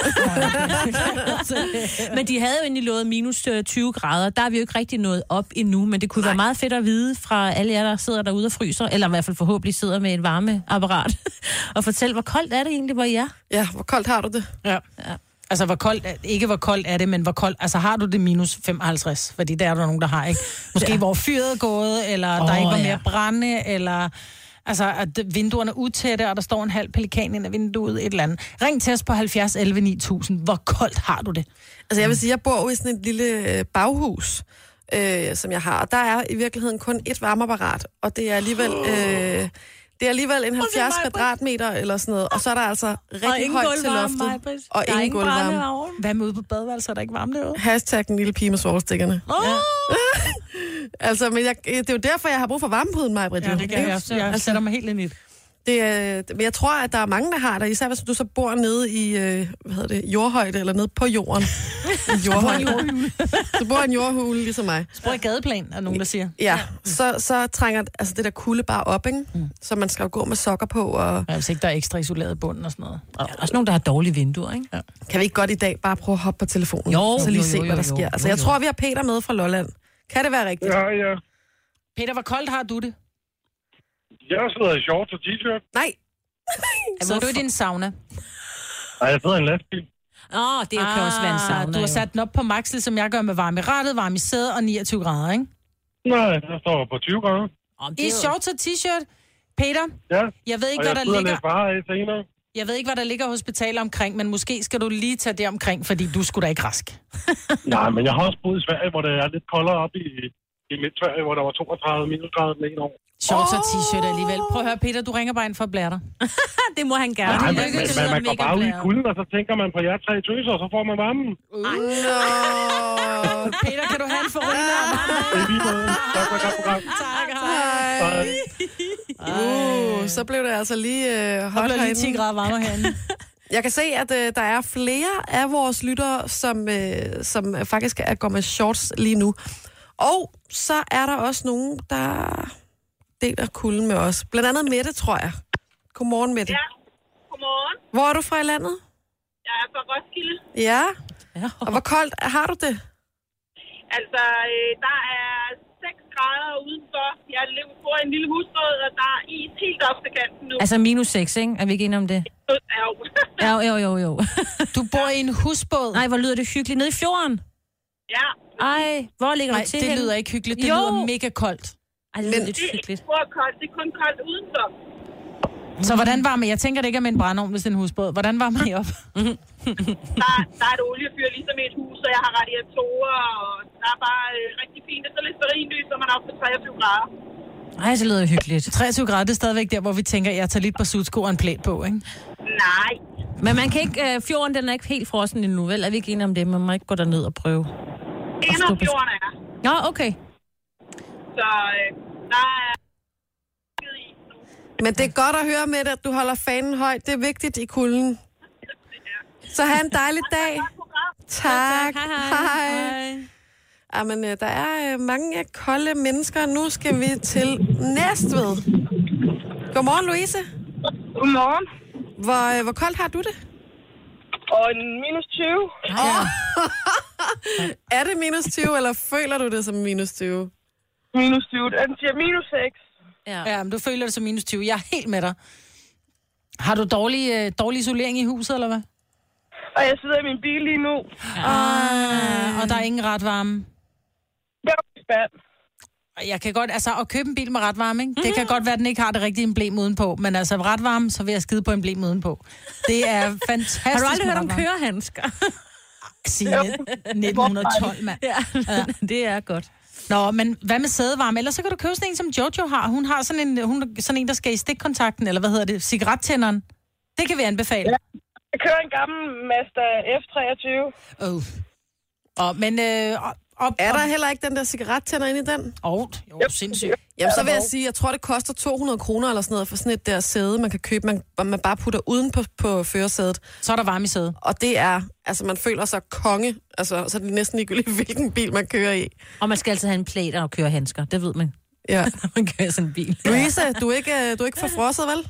svært. Men de havde jo egentlig lovet minus 20 grader. Der er vi jo ikke rigtig nået op endnu, men det kunne være meget fedt at vide fra alle jer, der sidder derude og fryser, eller i hvert fald forhåbentlig sidder med et varmeapparat, og fortæl, hvor koldt er det egentlig, hvor I er? Ja, hvor koldt har du det? Ja. Altså, hvor koldt er det, men hvor koldt... Altså, har du det minus 55? Fordi der er der nogen, der har, ikke? Måske hvor fyret er gået, eller der ikke var mere brænde, eller... Altså, at vinduerne er utætte, og der står en halv pelikan ind af vinduet, et eller andet. Ring til os på 70 11 9000. Hvor koldt har du det? Altså, jeg vil sige, jeg bor jo i sådan et lille baghus, som jeg har. Og der er i virkeligheden kun et varmeapparat, og det er alligevel en 70 kvadratmeter eller sådan noget. Og så er der altså rigtig højt til loftet. Og ingen gulvvarme. Hvad med ude på badeværelset? Er der ikke varme derude? Hashtag den lille pige med svovlstikkerne. Altså, men det er jo derfor, jeg har brug for varmepuden, Maj-Britt. Ja, det kan jeg også. Jeg sætter mig helt ind i det. Men jeg tror, at der er mange, der har det, især hvis du så bor nede i, jordhøjde, eller nede på jorden. Jordhøjde. Du bor i en jordhule, ligesom mig. Så bor i gadeplan, er nogen, der siger. Ja, så trænger det der kulde bare op, ikke? Så man skal jo gå med sokker på. Og... Ja, hvis ikke der er ekstra isoleret i bunden og sådan noget. Der er også nogen, der har dårlige vinduer, ikke? Ja. Kan vi ikke godt i dag bare prøve at hoppe på telefonen? Så lige se, hvad der sker. Altså, jeg tror, vi har Peter med fra Lolland. Kan det være rigtigt? Ja. Peter, hvor koldt har du det? Jeg sidder i shorts og t-shirt. Nej. Sidder du i din sauna? Nej, jeg sidder i en lastbil. Det kan også være en sauna. Du har sat den op på max, som jeg gør med varme i rattet, varme i sædet og 29 grader, ikke? Nej, der står på 20 grader. I shorts og t-shirt? Peter? Ja. Jeg ved ikke, hvad der ligger... senere. Jeg ved ikke, hvad der ligger hospitaler omkring, men måske skal du lige tage det omkring, fordi du skulle da ikke rask. Nej, men jeg har også boet i Sverige, hvor det er lidt koldere op i midt-Sverige, hvor der var 32 minusgrader den ene år. Shorts og t-shirt alligevel. Prøv at høre, Peter, du ringer bare ind for at blære dig. Det må han gerne. Nej, men man går bare ud i kulden, og så tænker man på jer 3 tøser, og så får man varmen. Peter, kan du have en forrygende? Tak for godt program. Tak, hej. Så blev det altså lige hot herinde. Lige 10 grader varmere herinde. Jeg kan se, at der er flere af vores lyttere, som faktisk går med shorts lige nu. Og så er der også nogen, der deler kulden med os. Blandt andet Mette, tror jeg. Godmorgen, Mette. Ja, godmorgen. Hvor er du fra i landet? Jeg er fra Roskilde. Ja. Og hvor koldt har du det? Altså, der er 6 grader udenfor. Jeg bor i en lille husbåd, og der er is helt op til kanten nu. Altså minus 6, ikke? Er vi ikke enige om det? Jo. Du bor i en husbåd? Nej, hvor lyder det hyggeligt. Nede i fjorden? Ja. Ej, hvor ligger du til? Det lyder ikke hyggeligt. Det lyder mega koldt. Ej, det lyder lidt hyggeligt. Det er kun koldt udenfor. Så hvordan varmer jeg? tænker, det ikke er med en brændeovn, hvis det er en husbåd. Hvordan varmer I op? Der er et oliefyr ligesom i et hus, og jeg har radiatorer, og der er bare rigtig fint. Det er så lidt stearinlys, så man er op til 23 grader. Ej, så lyder det hyggeligt. 23 grader, det er stadigvæk der, hvor vi tænker, at jeg tager lidt på sudsko og en plæt på, ikke? Nej. Men man kan ikke... fjorden, den er ikke helt frossen endnu, vel? Er vi ikke enige om det? Man må ikke gå derned og prøve. Inderfjorden er. Ja, okay. Så der er... Men det er godt at høre med det, at du holder fanen højt. Det er vigtigt i kulden. Så have en dejlig dag. Tak. Hej. Jamen, der er mange kolde mennesker. Nu skal vi til Næstved. Godmorgen, Louise. Godmorgen. Hvor koldt har du det? Og minus 20. Ja. Er det minus 20, eller føler du det som minus 20? Minus 20. Den siger minus 6. Ja, men du føler det som minus 20. Jeg er helt med dig. Har du dårlig isolering i huset, eller hvad? Og jeg sidder i min bil lige nu. Og der er ingen ret varme? Det er spændt. Jeg kan godt, altså at købe en bil med ret varme, ikke? Det kan godt være, at den ikke har det rigtige emblem udenpå, men altså ret varme, så vil jeg skide på emblem udenpå. Det er fantastisk. Har du aldrig hørt om kørehandsker? Sige 1912, mand. Ja, det er godt. Nå, men hvad med sædevarme? Ellers så kan du købe sådan en, som Jojo har. Hun har sådan en, der skal i stikkontakten, eller hvad hedder det? Cigarettænderen. Det kan vi anbefale. Ja. Jeg kører en gammel Mazda F23. Er der heller ikke den der cigarettænder inde i den? Jo, sindssygt. Jamen, så vil jeg sige, jeg tror, det koster 200 kroner eller sådan noget for sådan et der sæde, man kan købe, man bare putter uden på førersædet. Så er der varme i sædet. Og det er, altså man føler sig konge, altså så er det næsten ligegyldigt, hvilken bil man kører i. Og man skal altid have en plæt og køre handsker, det ved man. Ja. Man kører sådan en bil. Louise, du er ikke forfrosset, vel?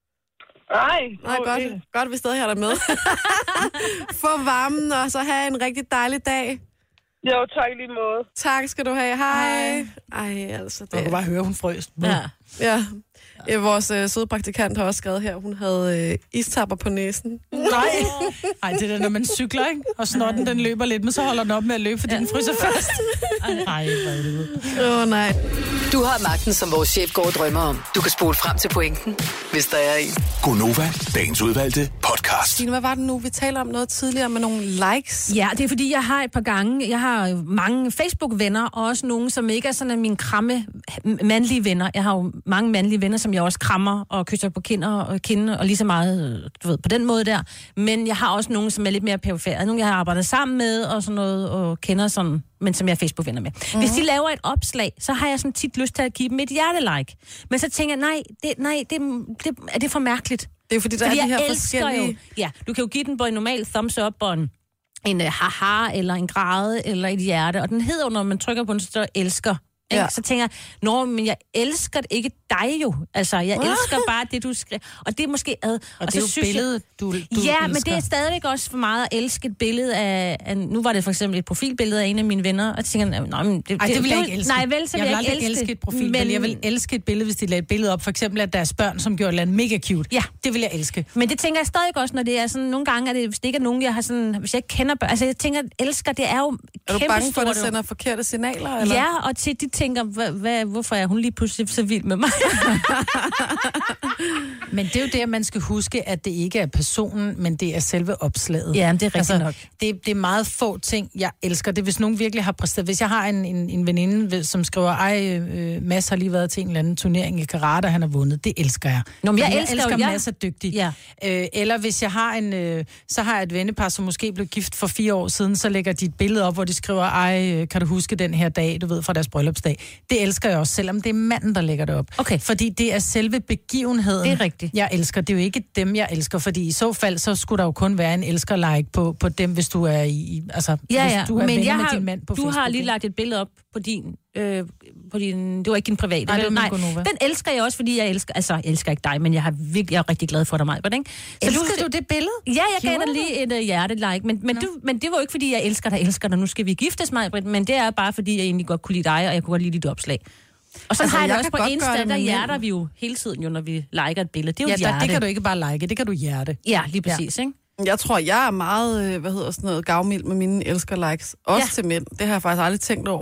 Nej, godt, vi stadig har dig med. Få varmen, og så have en rigtig dejlig dag. Jo, tak lige måde. Tak skal du have. Hej. Ej, altså det... Jeg kunne bare høre, hun frøs. Ja. Vores søde praktikant har også skrevet her, hun havde istapper på næsen. Nej, det er når man cykler, ikke? Og snotten, den løber lidt, men så holder den op med at løbe, fordi den fryser fast. Ej, hvor nej. Du har magten, som vores chef går og drømmer om. Du kan spole frem til pointen, hvis der er en. Gonova, dagens udvalgte podcast. Stine, hvad var det nu? Vi taler om noget tidligere med nogle likes. Ja, det er fordi, jeg har et par gange, jeg har mange Facebook-venner, og også nogle, som ikke er sådan af mine kramme mandlige venner. Jeg har jo mange mandlige venner, som jeg også krammer og kysser på kinder og lige så meget, du ved, på den måde der. Men jeg har også nogle, som er lidt mere perifære. Nogle, jeg har arbejdet sammen med og sådan noget, og kender sådan, men som jeg er Facebook-venner med. Mm-hmm. Hvis de laver et opslag, så har jeg sådan tit lyst til at give dem et hjertelike. Men så tænker jeg, det er for mærkeligt. Det er fordi, der er de her forskellige... Jo, ja, du kan jo give den på en normal thumbs up og en haha, eller en grade, eller et hjerte. Og den hedder, når man trykker på den, så elsker. Ja. Så tænker jeg, men jeg elsker ikke dig jo. Altså, jeg elsker bare det, du skriver. Og det er måske ad. Og det er jo billedet, du elsker. Men det er stadigvæk også for meget at elske et billede af... Nu var det for eksempel et profilbillede af en af mine venner, og jeg tænker, det vil jeg ikke elske. Nej, vel, så vil jeg ikke elske et profilbillede. Men jeg vil elske et billede, hvis de lagde et billede op, for eksempel af deres børn, som gjorde et eller andet mega cute. Ja. Det vil jeg elske. Men det tænker jeg stadig også, når det er sådan... Nogle gange er det, hvis det ikke er nogen, jeg har sådan... Hvis jeg ikke kender børn... Altså, jeg tænker, elsker, det er jo kæmpe. Er du bange for, at det sender forkerte signaler? Eller? Ja, og til de tænker, hvorfor er hun lige pludselig så vild med mig? Men det er jo det, at man skal huske, at det ikke er personen, men det er selve opslaget. Ja, det er rigtigt nok. Det er meget få ting, jeg elsker. Det hvis nogen virkelig har præsteret. Hvis jeg har en veninde, som skriver, Mads har lige været til en eller anden turnering i karate, og han har vundet. Det elsker jeg. Nå, men jeg elsker Mads er dygtig. Ja. Eller hvis jeg har så har jeg et vennepar, som måske blev gift for 4 år siden, så lægger de et billede op, hvor de skriver, kan du huske den her dag, du ved, fra deres bryllupsdag. Det elsker jeg også, selvom det er manden, der lægger det op. Okay. Fordi det er selve begivenheden. Det er rigtigt. Jeg elsker. Det er jo ikke dem, jeg elsker, fordi i så fald, så skulle der jo kun være en elsker-like på dem, hvis du er i... Altså, ja, hvis du er men med din mand på Facebook. Du har lige lagt et billede op på din... det var ikke din private. Nej, den elsker jeg også, fordi jeg elsker... Altså, jeg elsker ikke dig, men jeg er rigtig glad for dig, Maj. Elsker du det billede? Ja, jeg gav dig lige et hjertelike, men det var jo ikke, fordi jeg elsker dig. Nu skal vi giftes, Maj, men det er bare, fordi jeg egentlig godt kunne lide dig, og jeg kunne godt lide dit opslag. Og så har jeg det også på Insta, der hjerter vi jo hele tiden, jo, når vi liker et billede. Det er jo hjerte. Det kan du ikke bare like, det kan du hjerte. Ja, lige præcis, ikke? Jeg tror, jeg er meget, gavmild med mine elsker-likes. Også til mænd. Det har jeg faktisk aldrig tænkt over.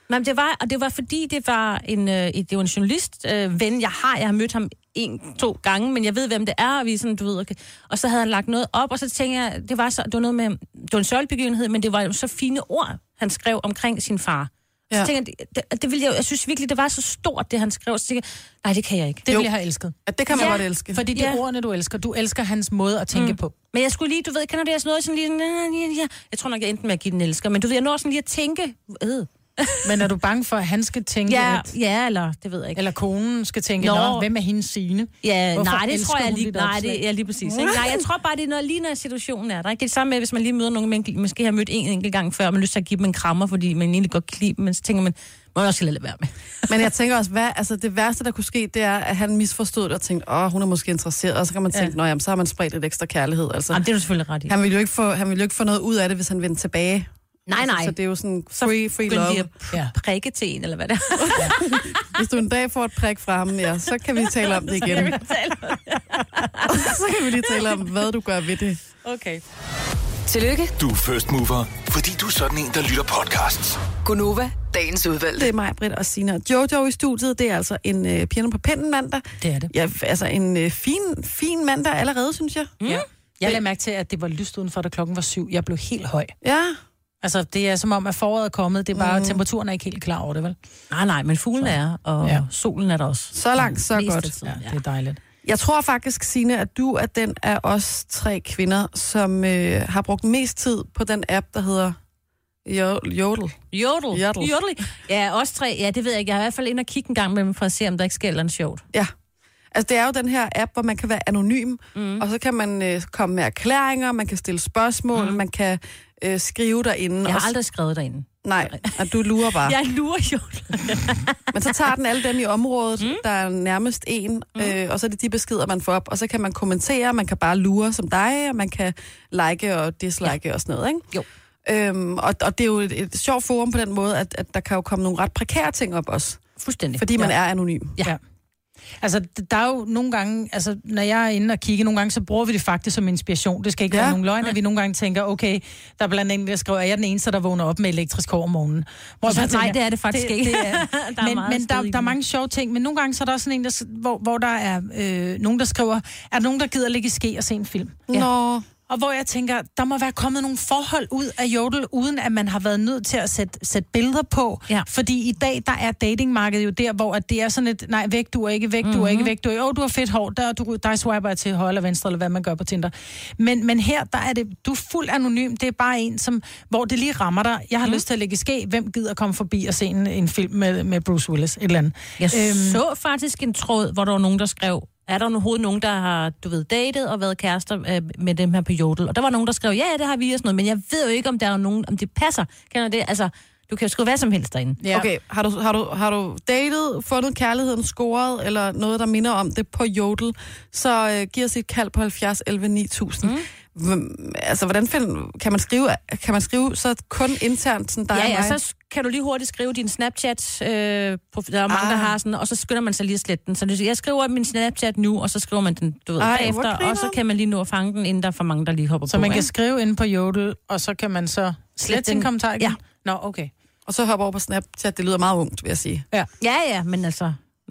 Men det var fordi, det var en journalist-ven, jeg har mødt ham 1-2 gange, men jeg ved, hvem det er, og vi sådan, du ved, okay. Og så havde han lagt noget op, og så tænkte jeg, det var noget med, det var en sølvbegivenhed, men det var jo så fine ord, han skrev omkring sin far. Ja. Så tænkte jeg synes virkelig, det var så stort, det han skrev, så tænkte jeg, nej, det kan jeg ikke. Det ville jeg have elsket. Ja, det kan man godt elske. Fordi det er ordene, du elsker. Du elsker hans måde at tænke på. Men jeg skulle lige, du ved, kender det sådan noget, sådan lige, jeg tror nok, jeg endte med at give den elsker, men du ved, jeg når sådan lige at tænke, Men er du bange for, at han skal tænke ja, eller det ved jeg ikke. Eller konen skal tænke, hvem er hendes Signe? Ja, nej, det tror jeg lige. Nej, det er lige præcis. Ikke? Nej, jeg tror bare, det er noget lige, når situationen er der. Ikke? Det er det samme med, hvis man lige møder nogen, man måske har mødt en enkelt gang før, og man har lyst til at give dem en krammer, fordi man egentlig godt kan lide dem, men så tænker man, må jeg også lade være med. Men jeg tænker også, det værste, der kunne ske, det er, at han misforstod det og tænkte, hun er måske interesseret, og så kan man tænke, jamen, så har man spredt lidt ekstra kærlighed. Altså, jamen, det er du selvfølgelig ret i. Han ville jo ikke få noget ud af det, hvis han vendte tilbage. Nej. Så det er jo sådan free love. Prikke til en, eller hvad det er. Hvis du en dag får et prik fra ham, så kan vi tale om det igen. Så kan vi lige tale om, hvad du gør ved det. Okay. Tillykke. Du er first mover, fordi du er sådan en, der lytter podcasts. Gunova, dagens udvalgte. Det er mig, Britt og Signe og Jojo i studiet. Det er altså en piano på pinden mandag. Det er det. Ja, altså en fin mandag allerede, synes jeg. Ja. Jeg lagde mærke til, at det var lyst udenfor, da klokken var 7. Jeg blev helt høj. Ja. Altså, det er som om, at foråret er kommet. Det er bare, temperaturen er ikke helt klar over det, vel? Nej, men fuglen er, og solen er der også. Så langt, så godt. Ja, det er dejligt. Jeg tror faktisk, Signe, at du er den af os 3 kvinder, som har brugt mest tid på den app, der hedder Jodel. Ja, os 3. Ja, det ved jeg ikke. Jeg har i hvert fald ind og kigge en gang med dem, for at se, om der ikke sker noget sjovt. Ja. Altså, det er jo den her app, hvor man kan være anonym, og så kan man komme med erklæringer, man kan stille spørgsmål, man kan skrive derinde. Jeg har aldrig skrevet derinde. Nej, at du lurer bare. Jeg lurer jo. Men så tager den alle dem i området, der er nærmest en, og så er det de beskeder, man får op, og så kan man kommentere, man kan bare lure som dig, og man kan like og dislike og sådan noget, ikke? Jo. Og det er jo et sjovt forum på den måde, at der kan jo komme nogle ret prekære ting op også. Fuldstændig. Fordi man er anonym. Ja. Altså, der er jo nogle gange, altså, når jeg er inde og kigge, nogle gange, så bruger vi det faktisk som inspiration. Det skal ikke være nogen løgn, at vi nogle gange tænker, okay, der er blandt andet, der skriver, at jeg er den eneste, der vågner op med elektrisk hår om morgenen. Nej, det er det faktisk ikke. Der er mange sjove ting, men nogle gange, så er der også en, hvor der er nogen, der skriver, er der nogen, der gider ligge i ske og se en film? Nå. Og hvor jeg tænker, der må være kommet nogle forhold ud af Jodel, uden at man har været nødt til at sætte billeder på. Ja. Fordi i dag, der er datingmarkedet jo der, hvor at det er sådan et, nej, væk, du er ikke væk, du er ikke væk, du er, du har fedt hår, der swiper jeg til højre eller venstre, eller hvad man gør på Tinder. Men her, der er det, du er fuldt anonym, det er bare en, hvor det lige rammer dig. Jeg har lyst til at lægge i ske, hvem gider komme forbi og se en film med Bruce Willis, et eller andet. Jeg så faktisk en tråd, hvor der var nogen, der skrev, er der overhovedet nogen, der har, datet og været kærester med dem her på Jodel? Og der var nogen, der skrev, ja, det har vi og sådan noget, men jeg ved jo ikke, om der er nogen, om det passer. Kender det? Altså, du kan jo skrive hvad som helst derinde. Ja. Okay, har du datet, fundet kærligheden, scoret, eller noget, der minder om det på Jodel, så giv os et kald på 70 11 9000. Altså, hvordan kan man skrive så kun internt sådan dig og mig? Så kan du lige hurtigt skrive din Snapchat, der er mange, der har sådan, og så skynder man sig lige at slette den. Så jeg skriver min Snapchat nu, og så skriver man den, bagefter, og så kan man lige nå at fange den, inden der er for mange, der lige hopper på. Så man kan skrive inde på Jodel, og så kan man så slette sin kommentar igen? Ja. Nå, okay. Og så hopper over på Snapchat, det lyder meget ungt, vil jeg sige. Ja, men altså,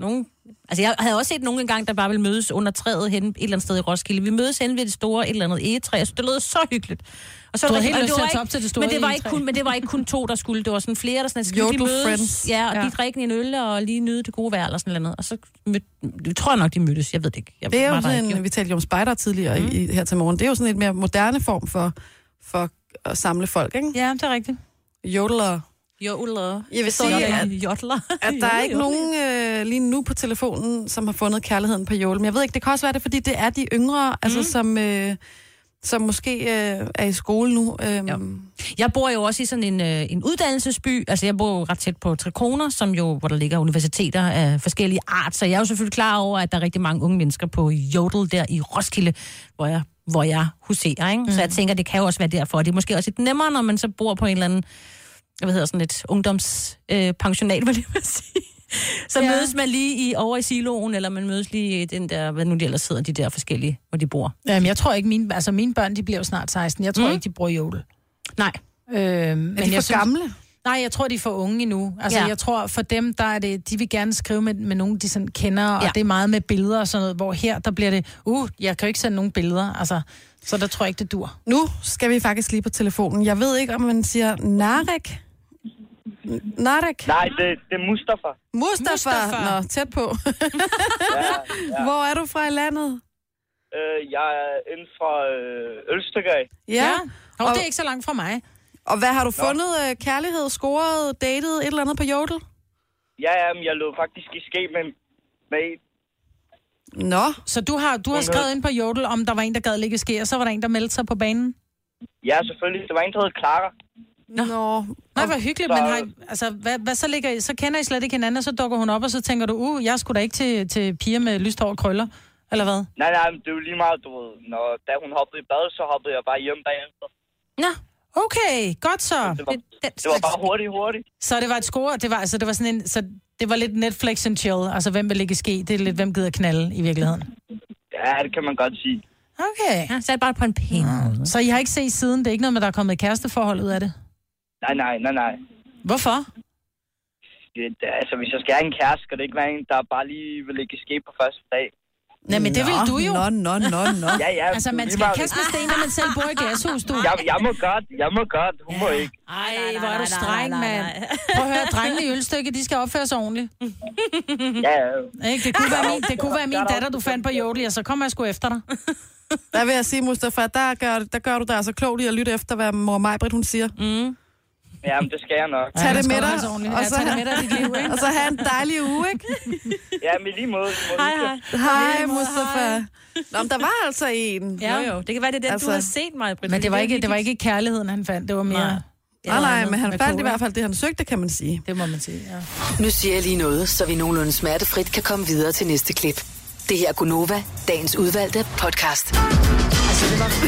jeg havde også set nogen engang, der bare ville mødes under træet hen et eller andet sted i Roskilde. Vi mødes hen ved det store et eller andet egetræ. Jeg synes, det lød så hyggeligt. Og så du havde helt lyst til at tage op til det store egetræ. Men det var ikke kun 2, der skulle. Det var sådan flere, der sådan, skulle de mødes. Friends. Ja, og de drikke en øl og lige nyde det gode vejr eller sådan noget. Og så tror jeg nok, de mødtes. Jeg ved det ikke. Det er jo sådan, vi talte jo om spejder tidligere her til morgen. Det er jo sådan et mere moderne form for at samle folk, ikke? Ja, det er rigtigt. Jodler. Jeg vil sige, at der er ikke nogen lige nu på telefonen, som har fundet kærligheden på Jodel. Men jeg ved ikke, det kan også være det, fordi det er de yngre, altså, som måske er i skole nu. Jeg bor jo også i sådan en uddannelsesby. Altså, jeg bor jo ret tæt på Trikoner, hvor der ligger universiteter af forskellige art. Så jeg er jo selvfølgelig klar over, at der er rigtig mange unge mennesker på Jodel der i Roskilde, hvor jeg huserer, ikke? Så jeg tænker, det kan jo også være derfor. Det er måske også lidt nemmere, når man så bor på en eller anden sådan et ungdomspensionat, vil jeg sige. Så mødes man lige over i siloen, eller man mødes lige i den der, hvad nu de ellers hedder, de der forskellige, hvor de bor. Jamen, jeg tror ikke, mine børn, de bliver jo snart 16. Jeg tror ikke, de bruger Jodel. Nej. Men er de for gamle? Nej, jeg tror, de er for unge endnu. Altså, jeg tror, for dem, der er det, de vil gerne skrive med nogen, de sådan kender, og det er meget med billeder og sådan noget, hvor her, der bliver det, jeg kan jo ikke sende nogen billeder, altså, så der tror jeg ikke, det dur. Nu skal vi faktisk lige på telefonen. Jeg ved ikke, om man siger Narek. Narek? Nej, det er Mustafa. Mustafa. Nå, tæt på. ja. Hvor er du fra i landet? Jeg er inden fra Ølstegade. Ja. Og det er ikke så langt fra mig. Og hvad har du fundet? Kærlighed, scoret, datet, et eller andet på Jodel? Ja, jeg lå faktisk i ske med en. Nå. Så du har skrevet ind på Jodel, om der var en, der gad ligge ske, og så var der en, der meldte sig på banen? Ja, selvfølgelig. Det var en, der hed Clara. Nå. Nej, hvor hyggeligt, men hvad så ligger I? Så kender I slet ikke hinanden, og så dukker hun op, og så tænker du, jeg skulle da ikke til piger med lyst hår og krøller, eller hvad? Nej, det er jo lige meget, du ved. Da hun hoppede i bad, så hoppede jeg bare hjem bagefter. Nå, okay, godt så. Det var bare hurtigt. Så det var et score, det var sådan en, så det var lidt Netflix and chill, altså hvem vil ligge ske, det er lidt, hvem gider knalde i virkeligheden. Ja, det kan man godt sige. Okay. Ja, så er det bare på en pæn måde. Så I har ikke set siden, det er ikke noget med, der er kommet kæresteforhold ud af det? Nej. Hvorfor? Altså, hvis jeg skal have en kæreste, skal det ikke være en, der bare lige vil ligge ske på første dag. Nej, men det vil du jo. Nå. Ja. Altså, man skal kaste med sten, når man selv bor i gashus, du. Jeg må godt. Hun må ikke. Ej, hvor er du streng, mand. Prøv at høre, drengene i Ølstykke, de skal opføre sig ordentligt. Ja. Ikke? Det kunne være min datter, du fandt på Jodel, og så kommer jeg sgu efter dig. Der vil jeg sige, Mustafa, der gør du dig altså klogt i at lytte efter, hvad mor Maj-Britt, hun siger. Jamen, det skal jeg nok. Tag det med dig, og så have en dejlig uge, ikke? Ja, med lige måde. Hej, Mustafa. Nå, men der var altså en. Jo. Det kan være, det er den, du har set, Maj-Britt. Men det var ikke kærligheden, han fandt. Det var mere... Nej, men han fandt i hvert fald det, han søgte, kan man sige. Det må man sige, ja. Nu siger jeg lige noget, så vi nogenlunde smertefrit kan komme videre til næste klip. Det her er Gunova, dagens udvalgte podcast. Altså,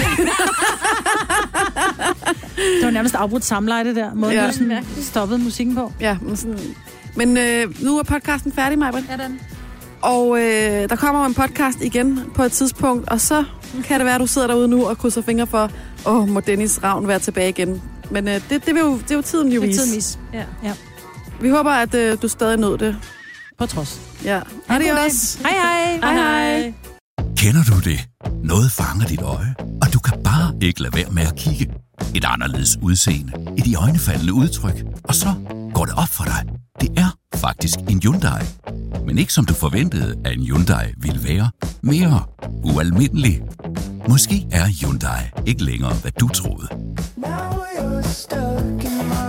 det var nærmest afbrudt samleje, det der. Måden, du sådan stoppede musikken på. Ja, men nu er podcasten færdig, Maj-Britt. Ja, den. Og der kommer en podcast igen på et tidspunkt, og så kan det være, at du sidder derude nu og krydser fingre for, må Dennis Ravn være tilbage igen. Men det er jo tiden jo vise. Ja. Vi håber, at du stadig nåede det. På trods. Ja. Adios. Hej. Kender du det? Noget fanger dit øje, og du kan bare ikke lade være med at kigge. Et anderledes udseende, et iøjnefaldende udtryk, og så går det op for dig. Det er faktisk en Hyundai. Men ikke som du forventede, at en Hyundai ville være. Mere ualmindelig. Måske er Hyundai ikke længere, hvad du troede. Now you're stuck in my